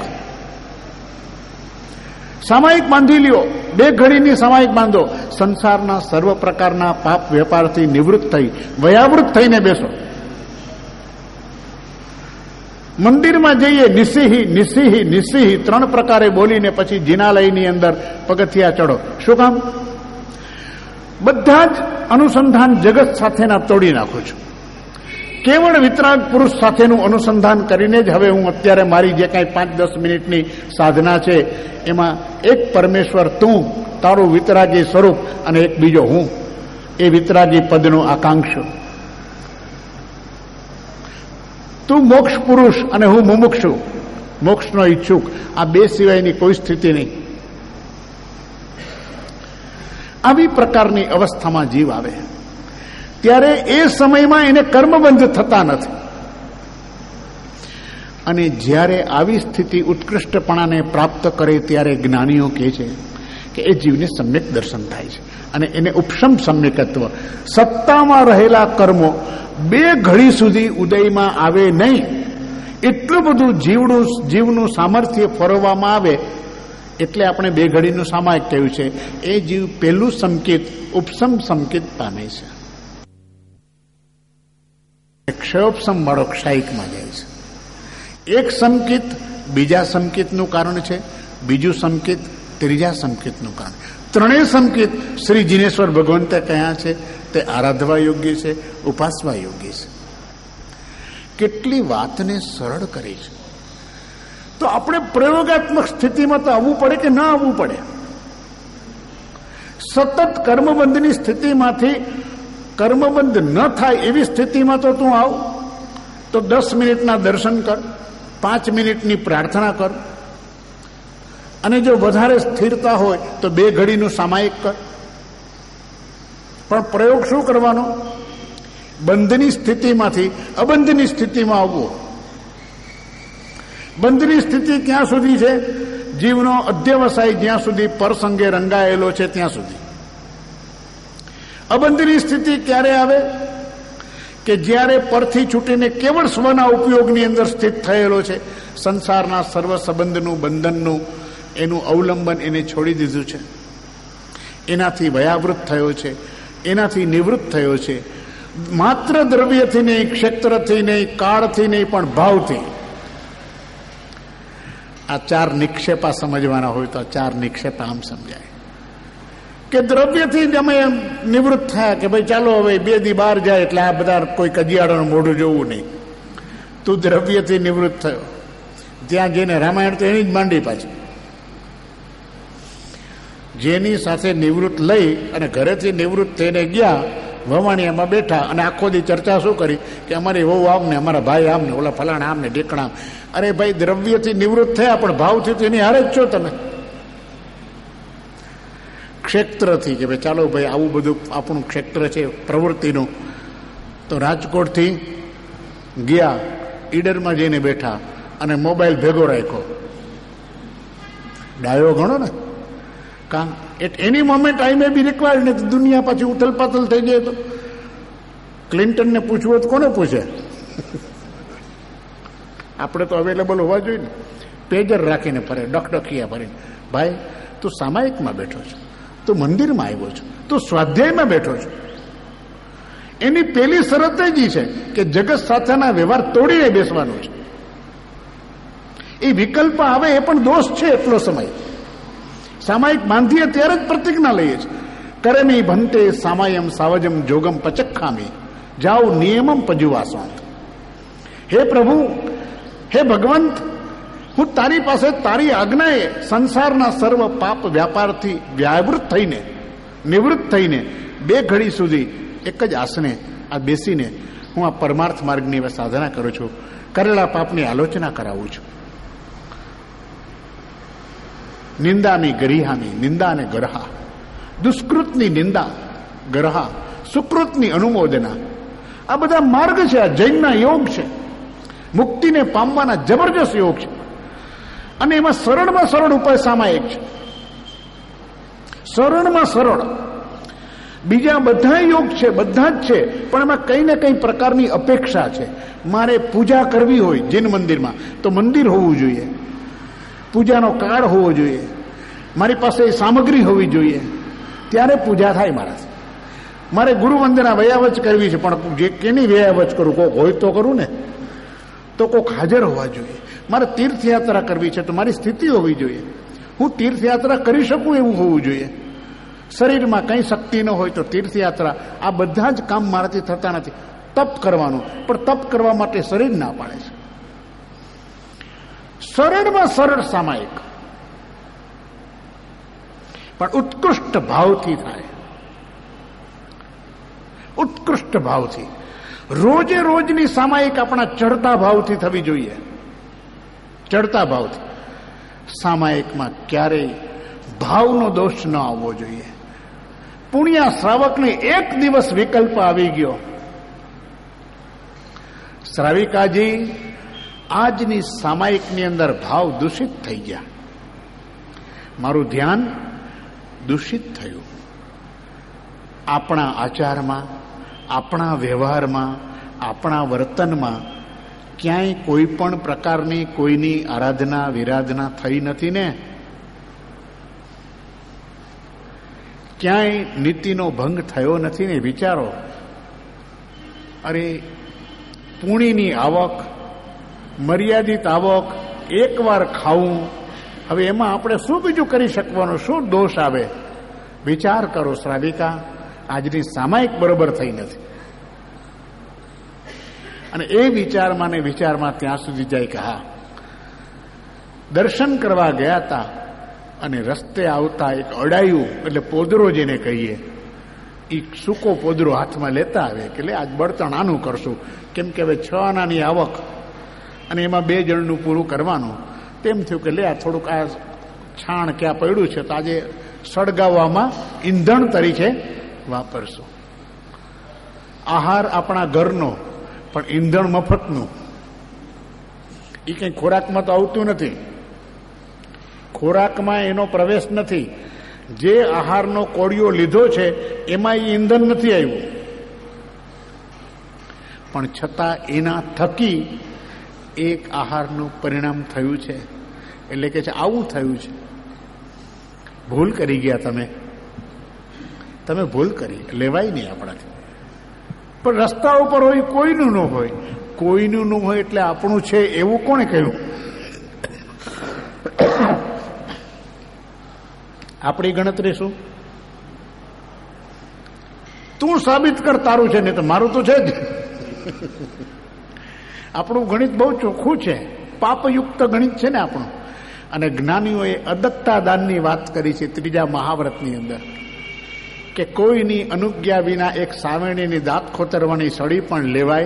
સામાયિક બાંધી લ્યો, 2 ઘડીની સામાયિક બાંધો. સંસારના સર્વ પ્રકારના પાપ વેપારથી નિવૃત્ત થઈ વયાવૃત થઈને બેસો. મંદિરમાં જઈએ નિસિહી નિસિહી નિસિહી 3 પ્રકારે બોલીને પછી જિનાલયની અંદર પગથિયા ચડો. શું કામ? બધા જ અનુસંધાન જગત સાથેના તોડી નાખું છું. કેવળ વિતરાગ પુરુષ સાથેનું અનુસંધાન કરીને જ હવે હું અત્યારે મારી જે કાંઈ 5-10 મિનિટની સાધના છે એમાં એક પરમેશ્વર તું, તારું વિતરાગી સ્વરૂપ, અને એક બીજો હું, એ વિતરાગી પદનો આકાંક્ષ. તું મોક્ષ પુરુષ અને હું મુમુક્ષુ, મોક્ષનો ઈચ્છુક. આ 2 સિવાયની કોઈ સ્થિતિ નહીં. આવી પ્રકારની અવસ્થામાં જીવ આવે ત્યારે એ સમયમાં એને કર્મબંધ થતા નથી. અને જ્યારે આવી સ્થિતિ ઉત્કૃષ્ટપણાને પ્રાપ્ત કરે ત્યારે જ્ઞાનીઓ કહે છે કે એ જીવને સમ્યક દર્શન થાય છે અને એને ઉપશમ સમ્યકત્વ. સત્તામાં રહેલા કર્મો 2 ઘડી સુધી ઉદયમાં આવે નહીં. એટલું બધું જીવનું સામર્થ્ય ફરવામાં આવે એટલે આપણે 2 ઘડીનું સામાયિક કહ્યું છે. એ જીવ પહેલું સંકેત ઉપશમ સંકેત પામે છે. ક્ષયોપશમ વાળો ક્ષાયિકમાં જાય છે. એક સંકેત બીજા સંકેતનું કારણ છે, બીજું સંકેત ત્રીજા સંકેતનું કારણ. 3 સંકેત શ્રી જીનેશ્વર ભગવંતે કહ્યા છે તે આરાધવા યોગ્ય છે, ઉપાસવા યોગ્ય છે. કેટલી વાતને સરળ કરી છે. તો આપણે પ્રયોગાત્મક સ્થિતિમાં તો આવવું પડે કે ના આવવું પડે? સતત કર્મબંધની સ્થિતિમાંથી કર્મબંધ ન થાય એવી સ્થિતિમાં તો તું આવ. તો 10 મિનિટના દર્શન કર, 5 મિનિટની પ્રાર્થના કર, અને જો વધારે સ્થિરતા હોય તો 2 ઘડીનું સામાયિક કર. પણ પ્રયોગ શું કરવાનો? બંધની સ્થિતિમાંથી અબંધની સ્થિતિમાં આવવું. બંધની સ્થિતિ ક્યાં સુધી છે? જીવનો અધ્યવસાય જ્યાં સુધી પરસંગે રંગાયેલો છે ત્યાં સુધી. અબંધની સ્થિતિ ક્યારે આવે? કે જ્યારે પરથી છૂટીને કેવળ સ્વના ઉપયોગની અંદર સ્થિત થયેલો છે. સંસારના સર્વ સંબંધનું, બંધનનું, એનું અવલંબન એને છોડી દીધું છે. એનાથી વયાવૃત થયો છે, એનાથી નિવૃત્ત થયો છે. માત્ર દ્રવ્યથી નહીં, ક્ષેત્રથી નહીં, કાળથી નહીં, પણ ભાવથી. આ 4 નિક્ષેપા સમજવાના હોય તો આ 4 નિક્ષેપા આમ સમજાય કે દ્રવ્યથી જ અમે નિવૃત્ત થયા કે ભાઈ ચાલો હવે 2 દી બહાર જાય એટલે આ બધા કોઈ કજિયાળોનું મોઢું જોવું નહીં. તું દ્રવ્યથી નિવૃત્ત થયો. ત્યાં જઈને રામાયણ તો એની જ માંડી પાછી. જેની સાથે નિવૃત્ત લઈ અને ઘરેથી નિવૃત્ત થઈને ગયા, વવાણિયામાં બેઠા અને આખો દી ચર્ચા શું કરી કે અમારી વહુ આમ ને, અમારા ભાઈ આમ ને, ઓલા ફલાણા આમ ને, ઢેકણા. અરે ભાઈ, દ્રવ્યથી નિવૃત્ત થયા પણ ભાવથી તો એની હારે જ છો તમે. ક્ષેત્રથી કે ભાઈ ચાલો ભાઈ આવું બધું આપણું ક્ષેત્ર છે પ્રવૃત્તિનું. તો રાજકોટથી ગયા, ઈડરમાં જઈને બેઠા અને મોબાઈલ ભેગો રાખ્યો. ડાયો ગણો ને. કામ at any moment I may be required. ને દુનિયા પાછી ઉથલ પાથલ થઈ જાય તો ક્લિન્ટનને પૂછવું તો કોને પૂછે? આપણે તો અવેલેબલ હોવા જોઈએ ને. પેજર રાખીને ફરે, ડખડખિયા ફરીને. ભાઈ, તું સામાયિકમાં બેઠો છો, તું મંદિરમાં આવ્યો છો, તું સ્વાધ્યાયમાં બેઠો છો. એની પેલી શરત જ છે કે જગત સાથેના વ્યવહાર તોડીને બેસવાનો છે. એ વિકલ્પ આવે એ પણ દોષ છે. એટલો સમય સામાયિક બાંધીએ ત્યારે જ પ્રતિજ્ઞા લઈએ છીએ. કરેમી ભંતે સામાયમ સાવજમ જોગમ પચક્ખામી જાઓ નિયમમ પજુવાસંત. હે પ્રભુ, હે ભગવંત, હું તારી પાસે તારી આજ્ઞાએ સંસારના સર્વ પાપ વ્યાપારથી વ્યાવૃત થઈને, નિવૃત્ત થઈને 2 ઘડી સુધી એક જ આસને આ બેસીને હું આ પરમાર્થ માર્ગની સાધના કરું છું. કરેલા પાપની આલોચના કરાવું છું. નિંદામી ગરિહામી, નિંદા અને ગરહા. દુષ્કૃતની નિંદા, ગરહા. સુકૃતની અનુમોદના. આ બધા માર્ગ છે. આ જૈનના યોગ છે. મુક્તિને પામવાના જબરજસ્ત યોગ છે. અને એમાં સરળમાં સરળ ઉપાય સામાયિક છે. સરળમાં સરળ. બીજા બધા યોગ છે, બધા જ છે, પણ એમાં કંઈ ને કંઈ પ્રકારની અપેક્ષા છે. મારે પૂજા કરવી હોય જૈન મંદિરમાં તો મંદિર હોવું જોઈએ, પૂજાનો કાળ હોવો જોઈએ, મારી પાસે સામગ્રી હોવી જોઈએ, ત્યારે પૂજા થાય મારાથી. મારે ગુરુ વંદના વયાવચ કરવી છે, પણ જે કેની વયાવચ કરું? કોઈ હોય તો કરું ને. તો કોઈક હાજર હોવા જોઈએ. મારે તીર્થયાત્રા કરવી છે તો મારી સ્થિતિ હોવી જોઈએ. હું તીર્થયાત્રા કરી શકું એવું હોવું જોઈએ. શરીરમાં કંઈ શક્તિ ન હોય તો તીર્થયાત્રા, આ બધા જ કામ મારાથી થતા નથી. તપ કરવાનું, પણ તપ કરવા માટે શરીર ના પાડે છે. સરળમાં સરળ સામાયિક, પણ ઉત્કૃષ્ટ ભાવથી થાય. ઉત્કૃષ્ટ ભાવથી. રોજે રોજની સામાયિક આપણા ચડતા ભાવથી થવી જોઈએ. ચડતા ભાવથી. સામાયિકમાં ક્યારેય ભાવનો દોષ ન આવવો જોઈએ. પુણ્યા શ્રાવકને એક દિવસ વિકલ્પ આવી ગયો, શ્રાવિકાજી આજની સામાયિકની અંદર ભાવ દૂષિત થઈ ગયા, મારું ધ્યાન દૂષિત થયું. આપણા આચારમાં, આપણા વ્યવહારમાં, આપણા વર્તનમાં ક્યાંય કોઈ પણ પ્રકારની કોઈની આરાધના વિરાધના થઈ નથી ને? ક્યાંય નીતિનો ભંગ થયો નથી ને? વિચારો. અરે પૂણીની આવક, મર્યાદિત આવક, એકવાર ખાવું, હવે એમાં આપણે શું બીજું કરી શકવાનું? શું દોષ આવે? વિચાર કરો શ્રાવિકા, આજની સામાયિક બરોબર થઈ નથી. અને એ વિચારમાં ને વિચારમાં ત્યાં સુધી જાય કે હા, દર્શન કરવા ગયા હતા અને રસ્તે આવતા એક અડાયું, એટલે પોદરો જેને કહીએ, એ સૂકો પોદરો હાથમાં લેતા આવે કે લે આજ બળતણ આનું કરશું, કેમ કે હવે 6 આનાની આવક અને એમાં 2 જણનું પૂરું કરવાનું. તેમ થયું કે લે આ થોડુંક આ છાણ ક્યાં પડ્યું છે તો આજે સળગાવવામાં ઈંધણ તરીકે વાપરશું. આહાર આપણા ઘરનો, પણ ઈંધણ મફતનું. એ કંઈ ખોરાકમાં તો આવતું નથી, ખોરાકમાં એનો પ્રવેશ નથી. જે આહારનો કોળિયો લીધો છે એમાં એ ઈંધણ નથી આવ્યું, પણ છતાં એના થકી એક આહારનું પરિણામ થયું છે. એટલે કે છે આવું થયું છે. ભૂલ કરી ગયા તમે ભૂલ કરી, લેવાય નહીં આપણાથી. પણ રસ્તા ઉપર હોય, કોઈનું ન હોય. કોઈનું ન હોય એટલે આપણું છે એવું કોણે કહ્યું? આપણી ગણતરી શું? તું સાબિત કર તારું છે, નહીં તો મારું તો છે જ. આપણું ગણિત બહુ ચોખ્ખું છે, પાપયુક્ત ગણિત છે ને આપણું. અને જ્ઞાનીઓએ અદત્તા દાનની વાત કરી છે 3જા મહાવ્રતની અંદર, કે કોઈની અનુજ્ઞા વિના એક સાવેણીની દાંત ખોતરવાની સળી પણ લેવાય.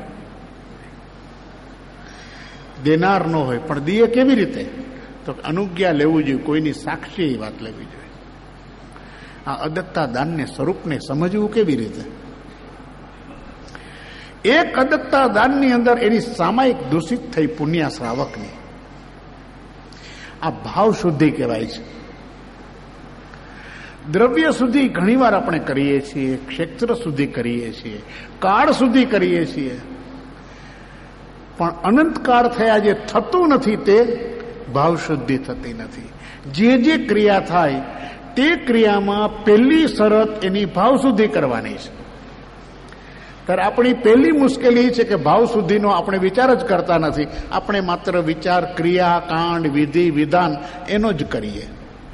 દેનાર ન હોય પણ દીએ કેવી રીતે? તો અનુજ્ઞા લેવું જોઈએ, કોઈની સાક્ષી વાત લેવી જોઈએ. આ અદત્તા દાનને સ્વરૂપને સમજવું કેવી રીતે? એક અદત્તા દાનની અંદર એની સામાયિક દૂષિત થઈ પુણ્ય શ્રાવકની. આ ભાવ શુદ્ધિ કહેવાય છે. દ્રવ્ય સુધી ઘણીવાર આપણે કરીએ છીએ, ક્ષેત્ર સુધી કરીએ છીએ, કાળ સુધી કરીએ છીએ, પણ અનંતકાળ થયા જે થતું નથી તે ભાવ શુદ્ધિ થતી નથી. જે ક્રિયા થાય તે ક્રિયામાં પહેલી શરત એની ભાવ શુદ્ધિ કરવાની છે. ત્યારે આપણી પહેલી મુશ્કેલી છે કે ભાવ શુદ્ધિનો આપણે વિચાર જ કરતા નથી. આપણે માત્ર વિચાર, ક્રિયા, કાંડ, વિધિ, વિધાન એનો જ કરીએ.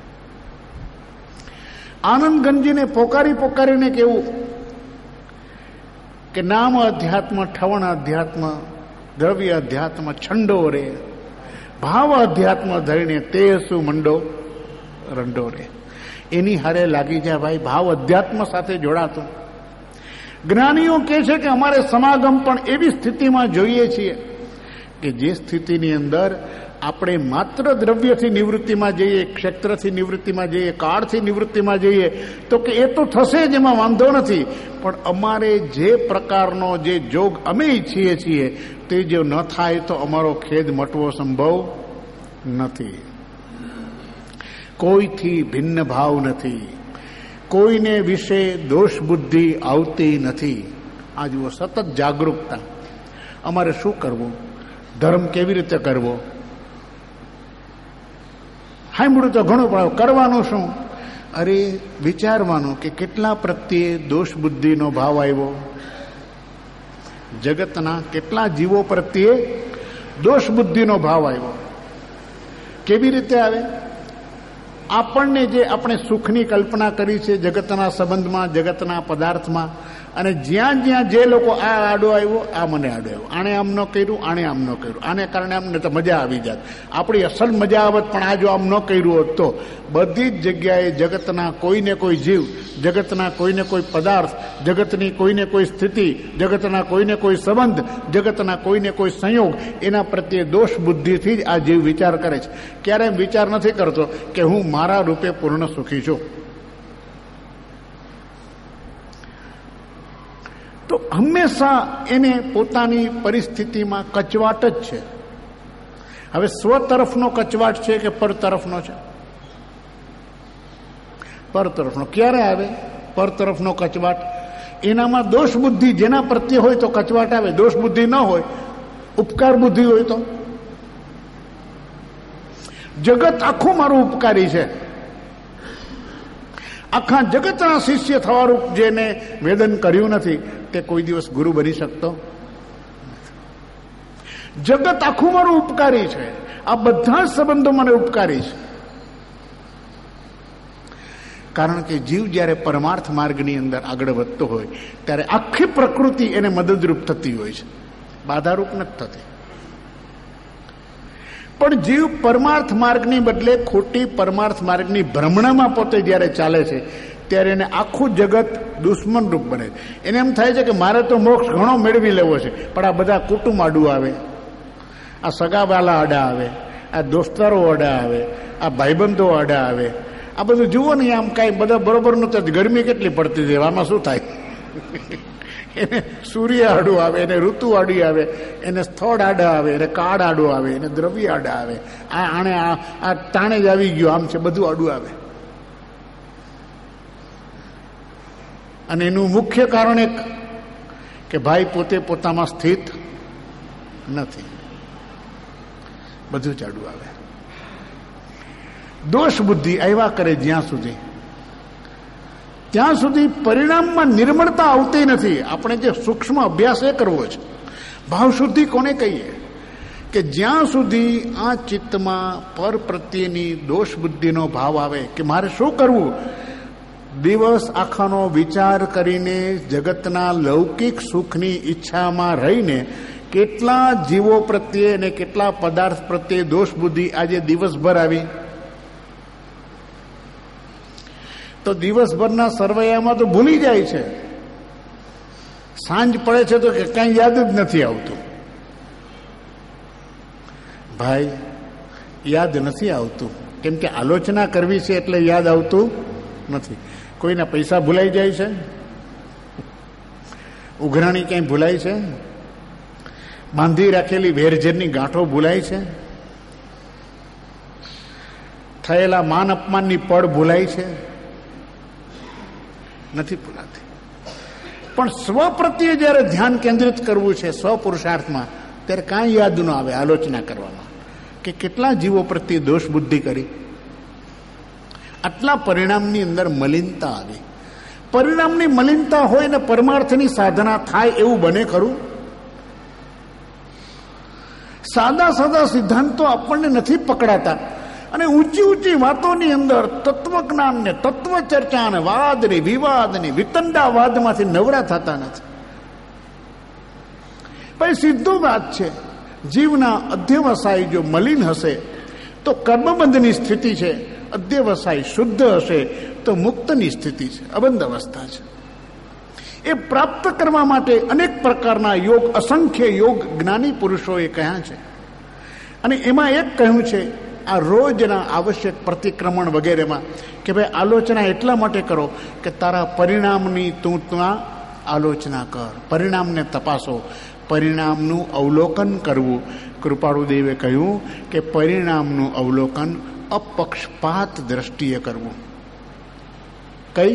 આનંદગંજીને પોકારીને કેવું કે નામ અધ્યાત્મ, ઠવણ અધ્યાત્મ, દ્રવ્ય અધ્યાત્મ છંડો રે, ભાવ અધ્યાત્મ ધરીને તે શું મંડો રંડો રે. એની હારે લાગી જાય ભાઈ, ભાવ અધ્યાત્મ સાથે જોડાતું. જ્ઞાનીઓ કહે છે કે અમારે સમાગમ પણ એવી સ્થિતિમાં જોઈએ છીએ કે જે સ્થિતિની અંદર આપણે માત્ર દ્રવ્યથી નિવૃત્તિમાં જઈએ, ક્ષેત્રથી નિવૃત્તિમાં જઈએ, કાળથી નિવૃત્તિમાં જઈએ તો કે એ તો થશે જ, એમાં વાંધો નથી. પણ અમારે જે પ્રકારનો જે જોગ અમે ઈચ્છીએ છીએ તે જો ન થાય તો અમારો ખેદ મટવો સંભવ નથી. કોઈથી ભિન્ન ભાવ નથી, કોઈને વિશે દોષ બુદ્ધિ આવતી નથી. આ જુઓ, સતત જાગૃતતા. અમારે શું કરવું, ધર્મ કેવી રીતે કરવો, સાંભળ્યું તો ઘણું પણ કરવાનું શું? અરે વિચારવાનું કે કેટલા પ્રત્યે દોષ બુદ્ધિનો ભાવ આવ્યો, જગતના કેટલા જીવો પ્રત્યે દોષ બુદ્ધિનો ભાવ આવ્યો. કેવી રીતે આવે? આપણને જે આપણે સુખની કલ્પના કરી છે જગતના સંબંધમાં, જગતના પદાર્થમાં, અને જ્યાં જ્યાં જે લોકો આ આડો આવ્યો, આ મને આડો આવ્યો, આણે આમ ન કર્યું, આણે આમ ન કર્યું, આને કારણે અમને તો મજા આવી જાત, આપણી અસલ મજા આવત, પણ આ જો આમ ન કર્યું હોત તો. બધી જ જગ્યાએ જગતના કોઈને કોઈ જીવ, જગતના કોઈને કોઈ પદાર્થ, જગતની કોઈને કોઈ સ્થિતિ, જગતના કોઈને કોઈ સંબંધ, જગતના કોઈને કોઈ સંયોગ, એના પ્રત્યે દોષ બુદ્ધિથી જ આ જીવ વિચાર કરે છે. ક્યારેય વિચાર નથી કરતો કે હું મારા રૂપે પૂર્ણ સુખી છું. તો હંમેશા એને પોતાની પરિસ્થિતિમાં કચવાટ જ છે. હવે સ્વ તરફનો કચવાટ છે કે પર તરફનો છે? પર તરફનો. ક્યારે આવે પર તરફનો કચવાટ? એનામાં દોષ બુદ્ધિ જેના પ્રત્યે હોય તો કચવાટ આવે. દોષ બુદ્ધિ ન હોય, ઉપકાર બુદ્ધિ હોય તો. જગત આખું મારું ઉપકારી છે. આખા જગતના શિષ્ય થવાનું જેને વેદન કર્યું નથી તે કોઈ દિવસ ગુરુ બની શકતો. જગત આખું મારું ઉપકારી છે, આ બધા સંબંધો મને ઉપકારી છે. કારણ કે જીવ જ્યારે પરમાર્થ માર્ગની અંદર આગળ વધતો હોય ત્યારે આખી પ્રકૃતિ એને મદદરૂપ થતી હોય છે, બાધારૂપ નથી થતી. પણ જીવ પરમાર્થ માર્ગની બદલે ખોટી પરમાર્થ માર્ગની ભ્રમણામાં પોતે જ્યારે ચાલે છે ત્યારે એને આખું જગત દુશ્મન રૂપ બને. એને એમ થાય છે કે મારે તો મોક્ષ ઘણો મેળવી લેવો છે, પણ આ બધા કુટુંબ આડું આવે, આ સગાવાલા આડા આવે, આ દોસ્તારો આડા આવે, આ ભાઈબંધો આડા આવે, આ બધું જુઓ ને આમ કાંઈ બધા બરોબર નહોતું. ગરમી કેટલી પડતી હતી, આમાં શું થાય? એને સૂર્ય આડું આવે, એને ઋતુ આડી આવે, એને સ્થળ આડા આવે, એને કાળ આડો આવે, એને દ્રવ્ય આડા આવે, આણે આ તાણે જ આવી ગયો, આમ છે, બધું આડું આવે. અને એનું મુખ્ય કારણ એક કે ભાઈ પોતે પોતામાં સ્થિત નથી, બધું જ આડું આવે. દોષ બુદ્ધિ આવ્યા કરે જ્યાં સુધી, ત્યાં સુધી પરિણામમાં નિર્મળતા આવતી નથી. આપણે જે સૂક્ષ્મ અભ્યાસ એ કરવો છે. ભાવશુદ્ધિ કોને કહીએ? કે જ્યાં સુધી આ ચિત્તમાં પર પ્રત્યેની દોષ બુદ્ધિનો ભાવ આવે કે મારે શું કરવું, દિવસ આખાનો વિચાર કરીને જગતના લૌકિક સુખની ઈચ્છામાં રહીને કેટલા જીવો પ્રત્યે અને કેટલા પદાર્થ પ્રત્યે દોષ બુદ્ધિ આજે દિવસભર આવી, તો દિવસભરના સરવૈયામાં તો ભૂલી જાય છે. સાંજ પડે છે તો કાંઈ યાદ જ નથી આવતું. ભાઈ યાદ નથી આવતું, કેમ કે આલોચના કરવી છે એટલે યાદ આવતું નથી. કોઈના પૈસા ભૂલાઈ જાય છે, ઉઘરાણી ક્યાંય ભૂલાય છે, બાંધી રાખેલી વેરઝેરની ગાંઠો ભૂલાય છે, થયેલા માન અપમાનની પડ ભૂલાય છે, નથી ભૂલાતી. પણ સ્વ પ્રત્યે જ્યારે ધ્યાન કેન્દ્રિત કરવું છે સ્વ પુરુષાર્થમાં, ત્યારે કાંઈ યાદ ન આવે આલોચના કરવામાં કે કેટલા જીવો પ્રત્યે દોષ બુદ્ધિ કરી. આટલા પરિણામની અંદર મલિનતા આવી. પરિણામની મલિનતા હોય ને પરમાર્થની સાધના થાય એવું બને ખરું? સાદા સાદા સિદ્ધાંતો આપણને નથી પકડાતા, અને ઊંચી ઊંચી વાતોની અંદર તત્વજ્ઞાન ને તત્વ ચર્ચા ને વાદ ને વિવાદ ને વિતંડાવાદમાંથી નવરા થતા નથી. ભાઈ સીધું વાત છે, જીવના અધ્યવસાય જો મલિન હશે તો કર્મબંધની સ્થિતિ છે, અધ્યવસાય શુદ્ધ હશે તો મુક્તની સ્થિતિ છે, અબંધ અવસ્થા છે. એ પ્રાપ્ત કરવા માટે અનેક પ્રકારના યોગ, અસંખ્ય યોગ જ્ઞાની પુરુષોએ કહ્યા છે. અને એમાં એક કહ્યું છે આ રોજના આવશ્યક પ્રતિક્રમણ વગેરેમાં કે ભાઈ આલોચના એટલા માટે કરો કે તારા પરિણામની તું ત્યાં આલોચના કર, પરિણામને તપાસો, પરિણામનું અવલોકન કરવું. કૃપાળુદેવે કહ્યું કે પરિણામનું અવલોકન અપક્ષપાત દ્રષ્ટિએ કરવું. કઈ?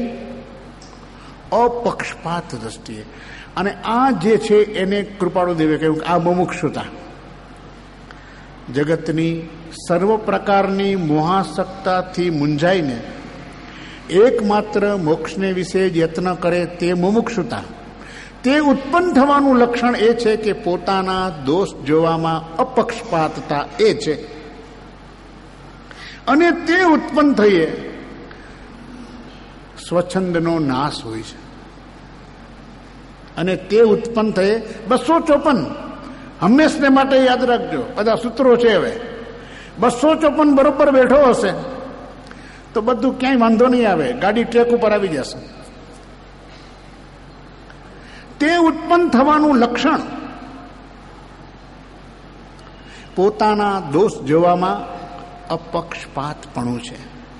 અપક્ષપાત દ્રષ્ટિએ. અને આ જે છે એને કૃપાળુદેવે કહ્યું કે આ મુમુક્ષુતા. જગતની સર્વ પ્રકારની મોહાસક્તાથી મૂંઝાઈને એકમાત્ર મોક્ષને વિશે જ યત્ન કરે તે મુમુક્ષુતા. તે ઉત્પન્ન થવાનું લક્ષણ એ છે કે પોતાના દોષ જોવામાં અપક્ષપાતતા એ છે. અને તે ઉત્પન્ન થઈએ સ્વચ્છંદનો નાશ હોય છે. અને તે ઉત્પન્ન થયે 254 હંમેશને માટે યાદ રાખજો, બધા સૂત્રો છે. હવે 254 બરોબર બેઠો હશે તો બધું ક્યાંય વાંધો નહીં આવે, ગાડી ટ્રેક ઉપર આવી જશે. તે ઉત્પન્ન થવાનું લક્ષણ પોતાના દોષ જોવામાં અપક્ષપાતપણું છે.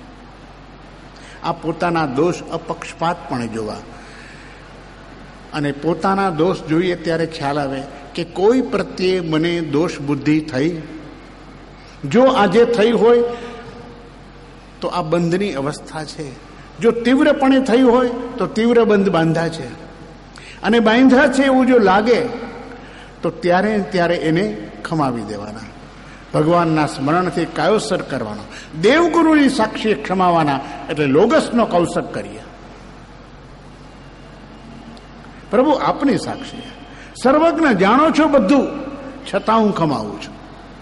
આ પોતાના દોષ અપક્ષપાતપણે જોવા અને પોતાના દોષ જોઈએ ત્યારે ખ્યાલ આવે કે કોઈ પ્રત્યે મને દોષ બુદ્ધિ થઈ. જો આજે થઈ હોય તો આ બંધની અવસ્થા છે. જો તીવ્રપણે થઈ હોય તો તીવ્ર બંધ બાંધા છે. અને બાંધા છે એવું જો લાગે તો ત્યારે એને ખમાવી દેવાના, ભગવાનના સ્મરણથી કાયોસર કરવાનો, દેવગુરુની સાક્ષી ક્ષમાવાના. એટલે લોગસનો કૌશક કરીએ. પ્રભુ આપની સાક્ષી, સર્વજ્ઞ, જાણો છો બધું, છતાં હું ખમાવું છું.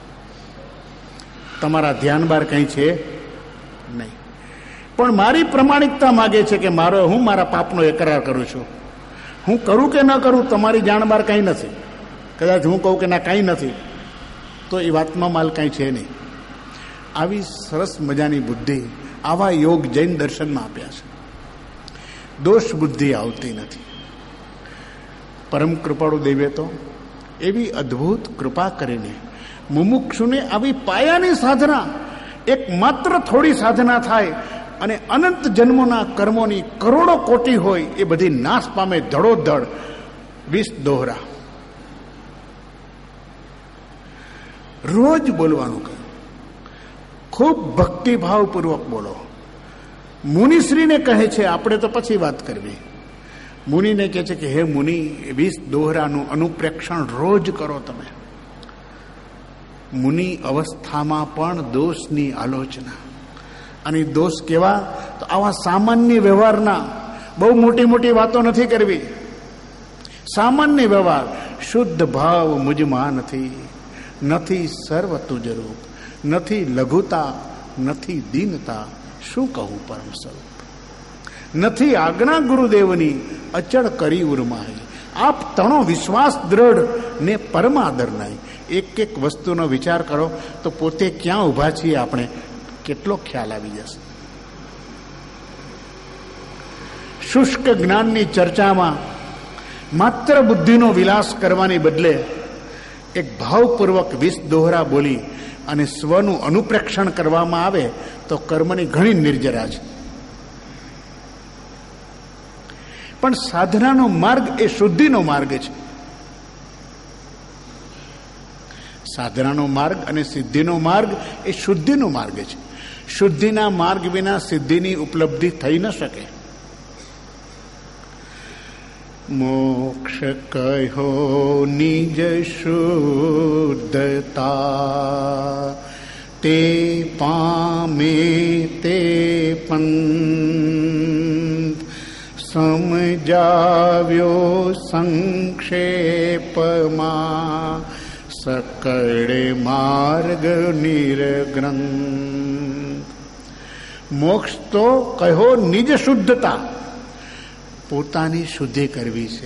તમારા ધ્યાન બાર કંઈ છે નહીં, પણ મારી પ્રમાણિકતા માગે છે કે હું મારા પાપનો એકરાર કરું છું. હું કરું કે ન કરું તમારી જાણ બાર કંઈ નથી. કદાચ હું કહું કે ના કંઈ નથી તો એ વાતમાં માલ કંઈ છે નહીં. આવી સરસ મજાની બુદ્ધિ, આવા યોગ જૈન દર્શનમાં આપ્યા છે. દોષ બુદ્ધિ આવતી નથી. પરમ કૃપાળુ દેવે તો એવી અદ્ભુત કૃપા કરીને મુમુક્ષુને આવી પાયાની સાધના, એક માત્ર થોડી સાધના થાય અને અનંત જન્મોના કર્મોની કરોડો કોટી હોય એ બધી નાશ પામે ધડોધડ. 20 દોહરા રોજ બોલવાનું કહ્યું. ખૂબ ભક્તિભાવપૂર્વક બોલો. મુનિશ્રીને કહે છે, આપણે તો પછી વાત કરવી. મુનિને કહે છે કે હે મુનિ, 20 દોહરાનું અનુપ્રેક્ષણ રોજ કરો તમે. મુનિ અવસ્થામાં પણ દોષની આલોચના. અને દોષ કેવા? તો આવા સામાન્ય વ્યવહારના, બહુ મોટી મોટી વાતો નથી કરવી. સામાન્ય વ્યવહાર, શુદ્ધ ભાવ મુજમાં નથી સર્વ તુજ રૂપ, નથી લઘુતા, નથી દીનતા, શું કહું પરમ સ્વરૂપ. નથી આજ્ઞા ગુરુદેવની, અચળ કરી ઉર્માહી. આપ તણો વિશ્વાસ દ્રઢ ને પરમાદર નહીં. એક એક વસ્તુનો વિચાર કરો તો પોતે ક્યાં ઊભા છીએ આપણે કેટલો ખ્યાલ આવી જશે. શુષ્ક જ્ઞાનની ચર્ચામાં માત્ર બુદ્ધિનો વિલાસ કરવાની બદલે એક ભાવપૂર્વક 20 દોહરા બોલી અને સ્વનું અનુપ્રેક્ષણ કરવામાં આવે તો કર્મની ઘણી નિર્જરા છે. પણ સાધનાનો માર્ગ એ શુદ્ધિનો માર્ગ છે. સાધનાનો માર્ગ અને સિદ્ધિનો માર્ગ એ શુદ્ધિનો માર્ગ છે. શુદ્ધિના માર્ગ વિના સિદ્ધિની ઉપલબ્ધિ થઈ ન શકે. મોક્ષ કહો નિજ શુદ્ધતા, તે પામે તે પંથ, સમજાવ્યો સંક્ષેપમાં સકળ માર્ગ નિર્ગ્રંથ. મોક્ષ તો કહો નિજ શુદ્ધતા, પોતાની શુદ્ધિ કરવી છે.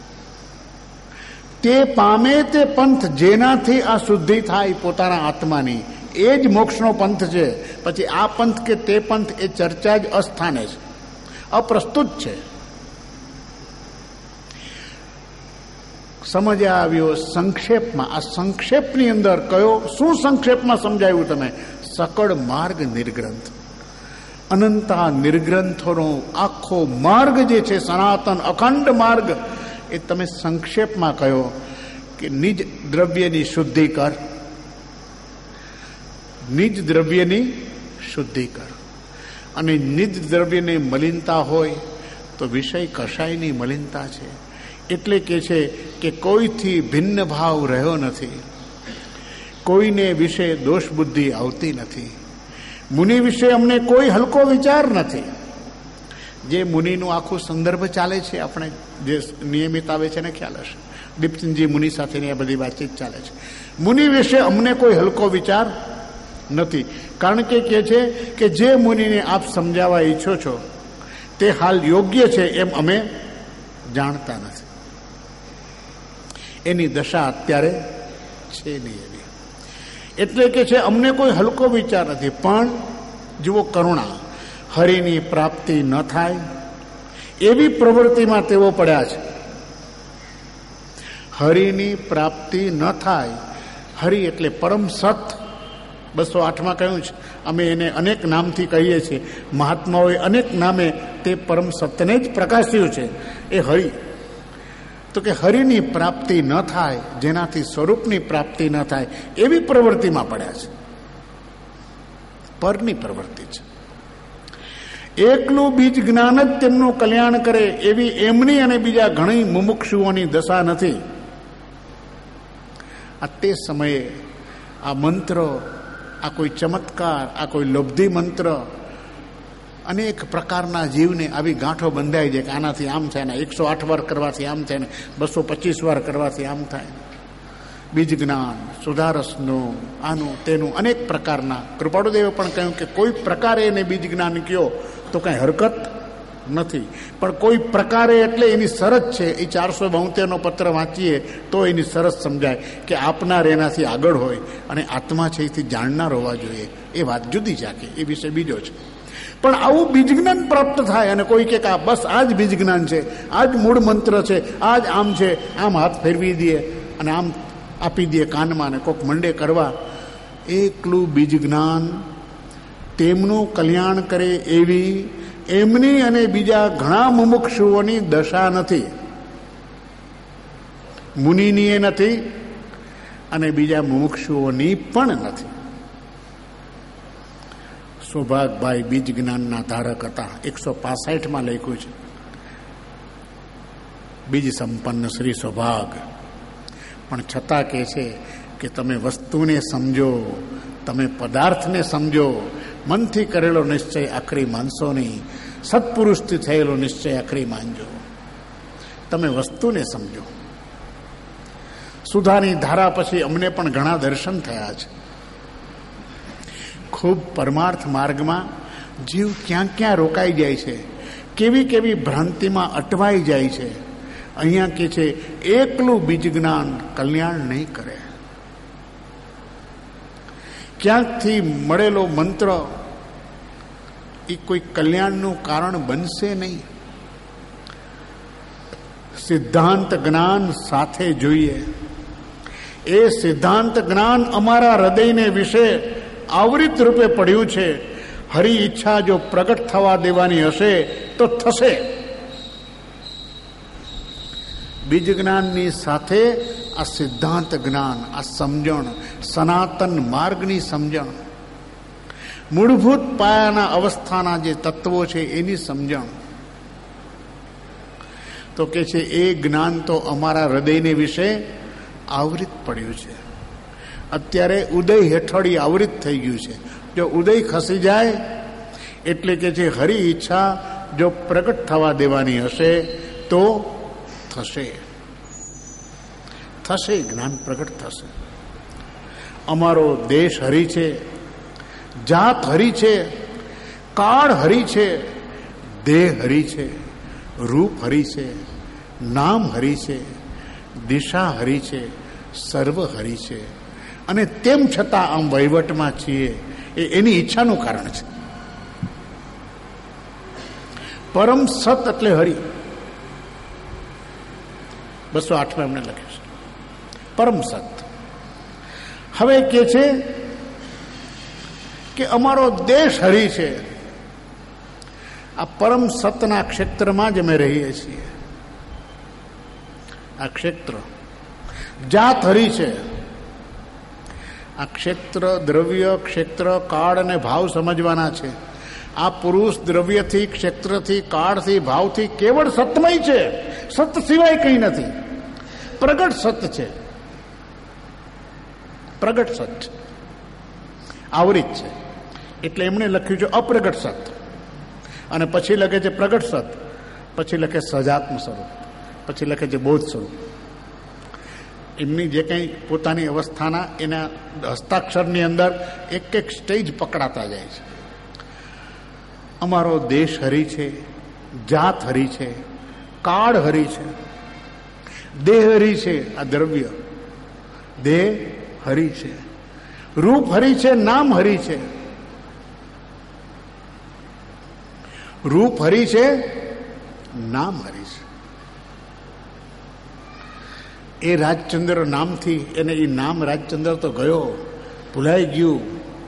તે પામે તે પંથ, જેનાથી આ શુદ્ધિ થાય પોતાના આત્માની, એ જ મોક્ષનો પંથ છે. પછી આ પંથ કે તે પંથ એ ચર્ચા જ અસ્થાને છે, અપ્રસ્તુત છે. સમજ્યા આવ્યો સંક્ષેપમાં. આ સંક્ષેપની અંદર કયો, શું સંક્ષેપમાં સમજાયું તમે? સકળ માર્ગ નિર્ગ્રંથ. અનંતા નિર્ગ્રંથોનો આખો માર્ગ જે છે, સનાતન અખંડ માર્ગ, એ તમે સંક્ષેપમાં કહ્યો કે નિજ દ્રવ્યની શુદ્ધિ કર. નિજ દ્રવ્યની શુદ્ધિ કર. અને નિજ દ્રવ્યની મલિનતા હોય તો વિષય કશાયની મલિનતા છે. એટલે કે છે કે કોઈથી ભિન્ન ભાવ રહ્યો નથી, કોઈને વિશે દોષ બુદ્ધિ આવતી નથી. મુનિ વિશે અમને કોઈ હલકો વિચાર નથી. જે મુનિનું આખું સંદર્ભ ચાલે છે, આપણે જે નિયમિત આવે છે ને ખ્યાલ હશે, દીપસિંહજી મુનિ સાથેની આ બધી વાતચીત ચાલે છે. મુનિ વિશે અમને કોઈ હલકો વિચાર નથી, કારણ કે કહે છે કે જે મુનિને આપ સમજાવવા ઈચ્છો છો તે હાલ યોગ્ય છે એમ અમે જાણતા નથી. એની દશા અત્યારે છે નહીં એવી. એટલે કે છે અમને કોઈ હલકો વિચાર નથી, પણ જુઓ કરુણા, હરિની પ્રાપ્તિ ન થાય એવી પ્રવૃત્તિમાં તેઓ પડ્યા છે. હરિની પ્રાપ્તિ ન થાય, હરિ એટલે પરમ સત. 208માં કહ્યું છે, અમે એને અનેક નામથી કહીએ છીએ, મહાત્માઓએ અનેક નામે તે પરમ સત્યને જ પ્રકાશ્યું છે, એ હરિ. તો કે હરિની પ્રાપ્તિ ન થાય, જેનાથી સ્વરૂપની પ્રાપ્તિ ન થાય એવી પ્રવૃત્તિમાં પડ્યા છે. પરની પ્રવૃત્તિ છે. એકલું બીજ જ્ઞાન જ તેમનું કલ્યાણ કરે એવી એમની અને બીજા ઘણી મુમુક્ષુઓની દશા નથી. આ તે સમયે આ મંત્ર, આ કોઈ ચમત્કાર, આ કોઈ લબ્ધિ મંત્ર, અનેક પ્રકારના જીવને આવી ગાંઠો બંધાઈ જાય કે આનાથી આમ થાય ને, 108 વાર કરવાથી આમ થાય ને, 225 વાર કરવાથી આમ થાય. બીજ જ્ઞાન, સુધારસનું, આનું તેનું, અનેક પ્રકારના. કૃપાળુદેવે પણ કહ્યું કે કોઈ પ્રકારે એને બીજ જ્ઞાન કહો તો કંઈ હરકત નથી, પણ કોઈ પ્રકારે એટલે એની શરત છે. એ 472નો પત્ર વાંચીએ તો એની શરત સમજાય કે આપનાર એનાથી આગળ હોય અને આત્મા છે એથી જાણનાર હોવા જોઈએ. એ વાત જુદી જાકે, એ વિષય બીજો છે. પણ આવું બીજ જ્ઞાન પ્રાપ્ત થાય અને કોઈ કે બસ આ જ બીજ જ્ઞાન છે, આ જ મૂળ મંત્ર છે, આ જ આમ છે, આમ હાથ ફેરવી દઈએ અને આમ આપી દઈએ કાનમાં ને કોક મંડે કરવા. એકલું બીજ જ્ઞાન તેમનું કલ્યાણ કરે એવી એમની અને બીજા ઘણા મુમુક્ષુઓની દશા નથી. મુનિની એ નથી અને બીજા મુમુક્ષુઓની પણ નથી. સૌભાગભાઈ બીજ જ્ઞાનના ધારક હતા. 165માં લખ્યું છે, બીજ સંપન્ન શ્રી સૌભાગ. પણ છતાં કહે છે કે તમે વસ્તુને સમજો, તમે પદાર્થને સમજો. મનથી કરેલો નિશ્ચય આખરી માનશો નહીં, સત્પુરુષથી થયેલો નિશ્ચય આખરી માનજો. તમે વસ્તુને સમજો. સુધાની ધારા પછી અમને પણ ઘણા દર્શન થયા છે. ખૂબ પરમાર્થ માર્ગમાં જીવ ક્યાં ક્યાં રોકાઈ જાય છે, કેવી કેવી ભ્રાંતિમાં અટવાઈ જાય છે. અહીંયા કે છે એકલું બીજ જ્ઞાન કલ્યાણ નહીં કરે. ક્યાંકથી મળેલો મંત્ર એ કોઈ કલ્યાણનું કારણ બનશે નહીં. સિદ્ધાંત જ્ઞાન સાથે જોઈએ. એ સિદ્ધાંત જ્ઞાન અમારા હૃદયને વિશે આવૃત રૂપે પડ્યું છે. હરી ઈચ્છા જો પ્રગટ થવા દેવાની હશે તો થશે. બીજ જ્ઞાનની સાથે આ સિદ્ધાંત જ્ઞાન, આ સમજણ, સનાતન માર્ગની સમજણ, મૂળભૂત પાયાના અવસ્થાના જે તત્વો છે એની સમજણ. તો કે છે એ જ્ઞાન તો અમારા હૃદયને વિશે આવૃત પડ્યું છે. અત્યારે ઉદય હેઠળ આવૃત થઈ ગયું છે. જો ઉદય ખસી જાય એટલે કે છે હરી ઈચ્છા જો પ્રગટ થવા દેવાની હશે તો થશે. થશે, જ્ઞાન પ્રગટ થશે. અમારો દેશ હરી છે, જાત હરી છે, કાળ હરી છે, દેહ હરી છે, રૂપ હરી છે, નામ હરી છે, દિશા હરી છે, સર્વ હરી છે. અને તેમ છતાં આમ વહીવટમાં છીએ એ એની ઈચ્છાનું કારણ છે. પરમ સત એટલે હરિ. 208માં એમણે લખ્યું છે પરમ સત. હવે કે છે કે અમારો દેશ હરિ છે. આ પરમ સતના ક્ષેત્રમાં જ અમે રહીએ છીએ. આ ક્ષેત્ર જાત હરિ છે. આ ક્ષેત્ર, દ્રવ્ય, ક્ષેત્ર, કાળ અને ભાવ સમજવાના છે. આ પુરુષ દ્રવ્યથી, ક્ષેત્રથી, કાળથી, ભાવથી કેવળ સતમય છે. સત સિવાય કંઈ નથી. પ્રગટ સત છે. પ્રગટ સત આવરિત છે. એટલે એમણે લખ્યું છે અપ્રગટ સત. અને પછી લખે છે પ્રગટ સત, પછી લખે સજાત્મ સ્વરૂપ, પછી લખે છે બોધ સ્વરૂપ. એમની જે કંઈ પોતાની અવસ્થાના એના હસ્તાક્ષરની અંદર એક એક સ્ટેજ પકડાતા જાય છે. અમારો દેશ હરી છે, જાત હરી છે, કાળ હરી છે, દેહ હરી છે. આ દ્રવ્ય દેહ હરી છે, રૂપ હરી છે, નામ હરી છે. રૂપ હરી છે, નામ હરી છે. એ રાજચંદ્ર નામથી એને એ નામ રાજચંદ્ર તો ગયો, ભૂલાઈ ગયું,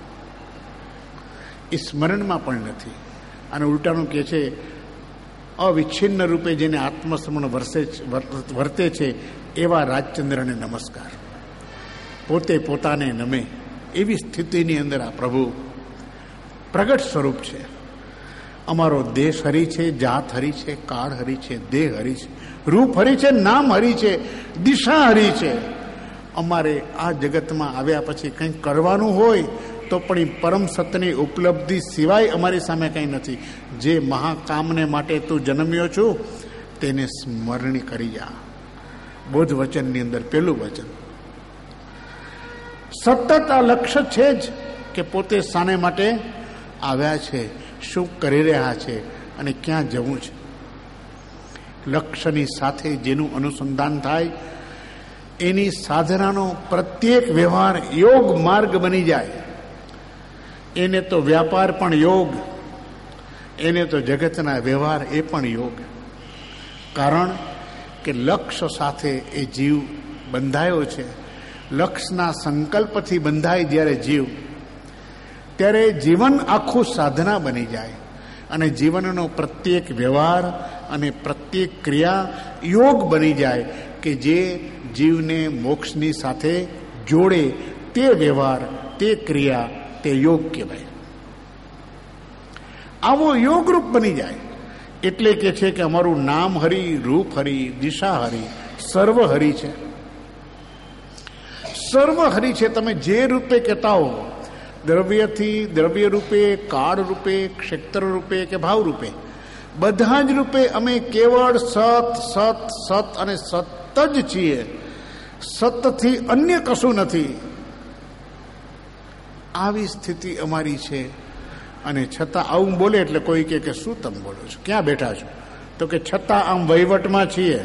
એ સ્મરણમાં પણ નથી. અને ઉલટાનું કહે છે અવિચ્છિન્ન રૂપે જેને આત્મસ્મરણ વર્તે છે એવા રાજચંદ્રને નમસ્કાર. પોતે પોતાને નમે એવી સ્થિતિની અંદર આ પ્રભુ પ્રગટ સ્વરૂપ છે. અમારો દેશ હરી છે, જાત હરી છે, કાળ હરી છે, દેહ હરી છે, રૂપ હરી છે, નામ હરી છે, દિશા હરી છે. અમારે આ જગતમાં આવ્યા પછી કંઈક કરવાનું હોય તો પણ એ પરમ સત્યની ઉપલબ્ધિ સિવાય અમારી સામે કંઈ નથી. જે મહાકામને માટે તું જન્મ્યો છું તેને સ્મરણી કરી જા. બોધ વચનની અંદર પેલું વચન. સતત આ લક્ષ્ય છે જ કે પોતે શાને માટે આવ્યા છે, શું કરી રહ્યા છે અને ક્યાં જવું છે. લક્ષ્યની સાથે જેનું અનુસંધાન થાય એની સાધનાનો પ્રત્યેક વ્યવહાર યોગ માર્ગ બની જાય. એને તો વ્યાપાર પણ યોગ, એને તો જગતના વ્યવહાર એ પણ યોગ. કારણ કે લક્ષ્ય સાથે એ જીવ બંધાયો છે. લક્ષ્યના સંકલ્પથી બંધાય જ્યારે જીવ, ત્યારે જીવન આખું સાધના બની જાય અને જીવનનો પ્રત્યેક વ્યવહાર અને પ્રત્યેક ક્રિયા યોગ બની જાય કે જે જીવને મોક્ષની સાથે જોડે. તે વ્યવહાર, તે ક્રિયા, તે યોગ કહેવાય. આવો યોગરૂપ બની જાય એટલે કે છે કે અમારું નામ હરી, રૂપ હરી, દિશા હરી, સર્વ હરી છે. સર્વ હરી છે. તમે જે રૂપે કહેતા હો, દ્રવ્યથી દ્રવ્ય રૂપે, કાળ રૂપે, ક્ષેત્ર રૂપે કે ભાવ રૂપે, બધા જ રૂપે અમે કેવળ સત સત સત અને સત જ છીએ. સતથી અન્ય કશું નથી. આવી સ્થિતિ અમારી છે. અને છતાં આવું બોલે એટલે કોઈ કે શું તમે બોલો છો, ક્યાં બેઠા છો? તો કે છતાં આમ વહીવટમાં છીએ,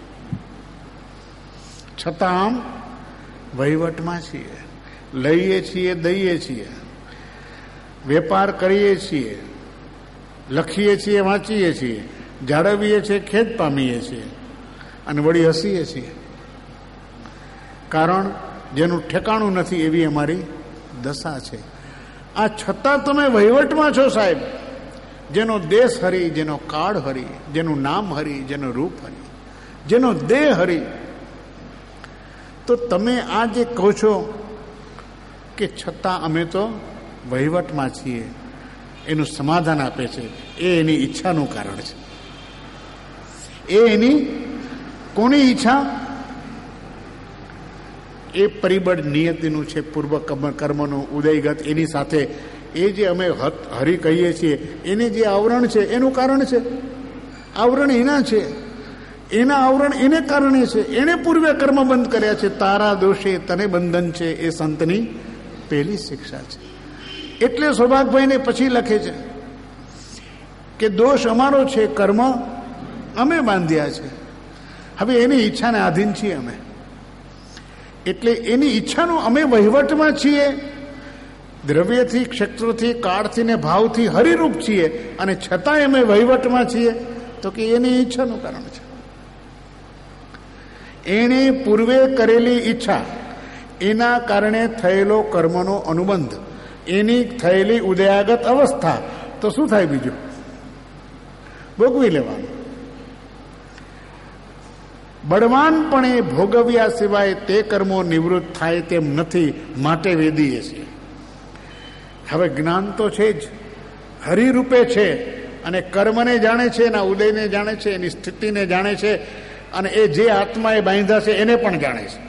છતાં આમ વહીવટમાં છીએ. લઈએ છીએ, દઈએ છીએ, વેપાર કરીએ છીએ, લખીએ છીએ, વાંચીએ છીએ, જાળવીએ છીએ, ખેદ પામીએ છીએ અને વળી હસીએ છીએ. કારણ જેનું ઠેકાણું નથી એવી અમારી દશા છે. આ છતાં તમે વહીવટમાં છો સાહેબ. જેનો દેશ હરી, જેનો કાળ હરી, જેનું નામ હરી, જેનું રૂપ હરી, જેનો દેહ હરી. તો તમે આ જે કહો છો કે છતાં અમે તો વહીવટમાં છીએ, એનું સમાધાન આપે છે એ એની ઈચ્છાનું કારણ છે. એ એની કોની ઈચ્છા? એ પરિબળ નિયતિનું છે, પૂર્વ કર્મનું ઉદયગત. એની સાથે એ જે અમે હરી કહીએ છીએ એને જે આવરણ છે એનું કારણ છે. આવરણ એના છે, એના આવરણ એને કારણે છે. એને પૂર્વે કર્મ બંધ કર્યા છે. તારા દોષે તને બંધન છે, એ સંતની પહેલી શિક્ષા છે. એટલે સૌભાગભાઈને પછી લખે છે કે દોષ અમારો છે, કર્મ અમે બાંધ્યા છે. હવે એની ઈચ્છાને આધીન છીએ અમે. એટલે એની ઈચ્છાનું અમે વહીવટમાં છીએ. દ્રવ્યથી, ક્ષેત્રથી, કાળથી ને ભાવથી હરિરૂપ છીએ અને છતાંય અમે વહીવટમાં છીએ. તો કે એની ઈચ્છાનું કારણ છે. એણે પૂર્વે કરેલી ઈચ્છા, એના કારણે થયેલો કર્મનો અનુબંધ, એની થયેલી ઉદયાગત અવસ્થા. તો શું થાય બીજું? ભોગવી લેવાનું. બળવાનપણે ભોગવ્યા સિવાય તે કર્મો નિવૃત્ત થાય તેમ નથી, માટે વેદીએ છીએ. હવે જ્ઞાન તો છે જ, હરિરૂપે છે અને કર્મને જાણે છે, એના ઉદયને જાણે છે, એની સ્થિતિને જાણે છે અને એ જે આત્માએ બાંધ્યા છે એને પણ જાણે છે.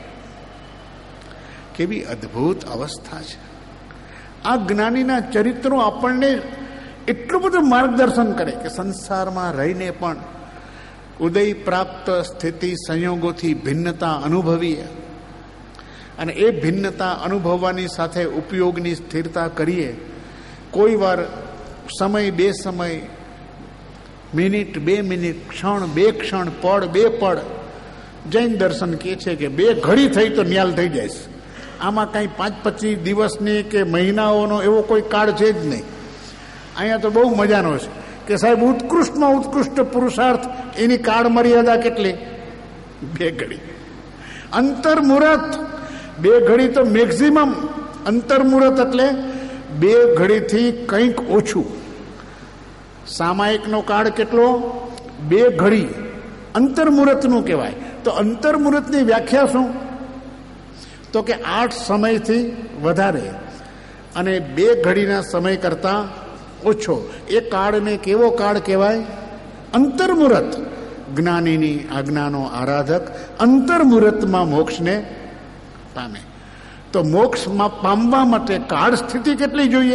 કેવી અદ્ભુત અવસ્થા છે! આ જ્ઞાનીના ચરિત્રો આપણને એટલું બધું માર્ગદર્શન કરે કે સંસારમાં રહીને પણ ઉદય પ્રાપ્ત સ્થિતિ સંયોગોથી ભિન્નતા અનુભવીએ અને એ ભિન્નતા અનુભવવાની સાથે ઉપયોગની સ્થિરતા કરીએ. કોઈ વાર સમય બે સમય, મિનિટ બે મિનિટ, ક્ષણ બે ક્ષણ, પળ બે પળ. જૈન દર્શન કહે છે કે 2 ઘડી થઈ તો ન્યાલ થઈ જાય. આમાં કાંઈ 5-25 દિવસની કે મહિનાઓનો એવો કોઈ કાળ છે જ નહીં. અહીંયા તો બહુ મજાનો છે કે સાહેબ ઉત્કૃષ્ટમાં ઉત્કૃષ્ટ પુરુષાર્થ એની કાળ મર્યાદા કેટલી? 2 ઘડી. અંતર્મુહૂર્ત 2 ઘડી તો મેક્સિમમ. અંતર્મુહૂર્ત એટલે 2 ઘડીથી કંઈક ઓછું. સામાયિકનો કાળ કેટલો? 2 ઘડી અંતર્મુહૂર્તનું કહેવાય. તો અંતર્મુહૂર્તની વ્યાખ્યા શું? તો કે 8 સમયથી વધારે અને 2 ઘડીના સમય કરતાં ઓછો. એ કાળને કેવો કાળ કહેવાય? અંતર્મુહૂર્ત. જ્ઞાનીની આજ્ઞાનો આરાધક અંતર્મુહૂર્તમાં મોક્ષને પામે. તો મોક્ષમાં પામવા માટે કાળ સ્થિતિ કેટલી જોઈએ?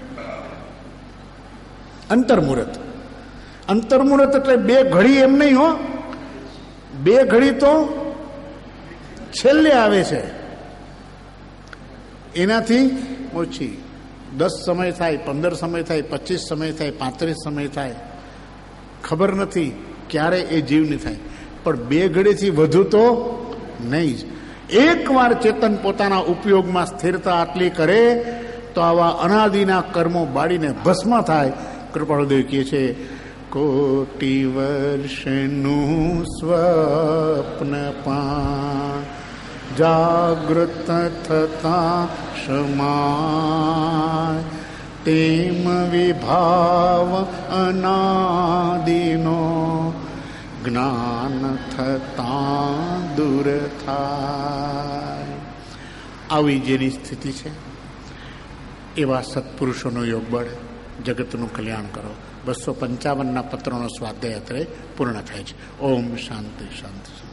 અંતર્મુહૂર્ત. અંતર્મુહૂર્ત એટલે 2 ઘડી એમ નહીં હો. 2 ઘડી તો છેલ્લે આવે છે, એનાથી ઓછી. 10 સમય થાય, 15 સમય થાય, 25 સમય થાય, 35 સમય થાય, ખબર નથી ક્યારે એ જીવની થાય. પણ 2 ઘડીથી વધુ તો નહીં જ. એકવાર ચેતન પોતાના ઉપયોગમાં સ્થિરતા આટલી કરે તો આવા અનાદિના કર્મો બાળીને ભસ્મ થાય. કૃપાળુદેવ કહે છે, કોટી વર્ષનું સ્વપ્ન પાણ જાગૃત થતા ક્ષમાય, તેમ વિભાવ અનાદિનો જ્ઞાન થતા દૂર થાય. આવી જેની સ્થિતિ છે એવા સત્પુરુષોનો યોગ બળ જગતનું કલ્યાણ કરો. 255ના પત્રોનો સ્વાધ્યાય અત્રે પૂર્ણ થાય છે. ઓમ શાંતિ શાંતિ.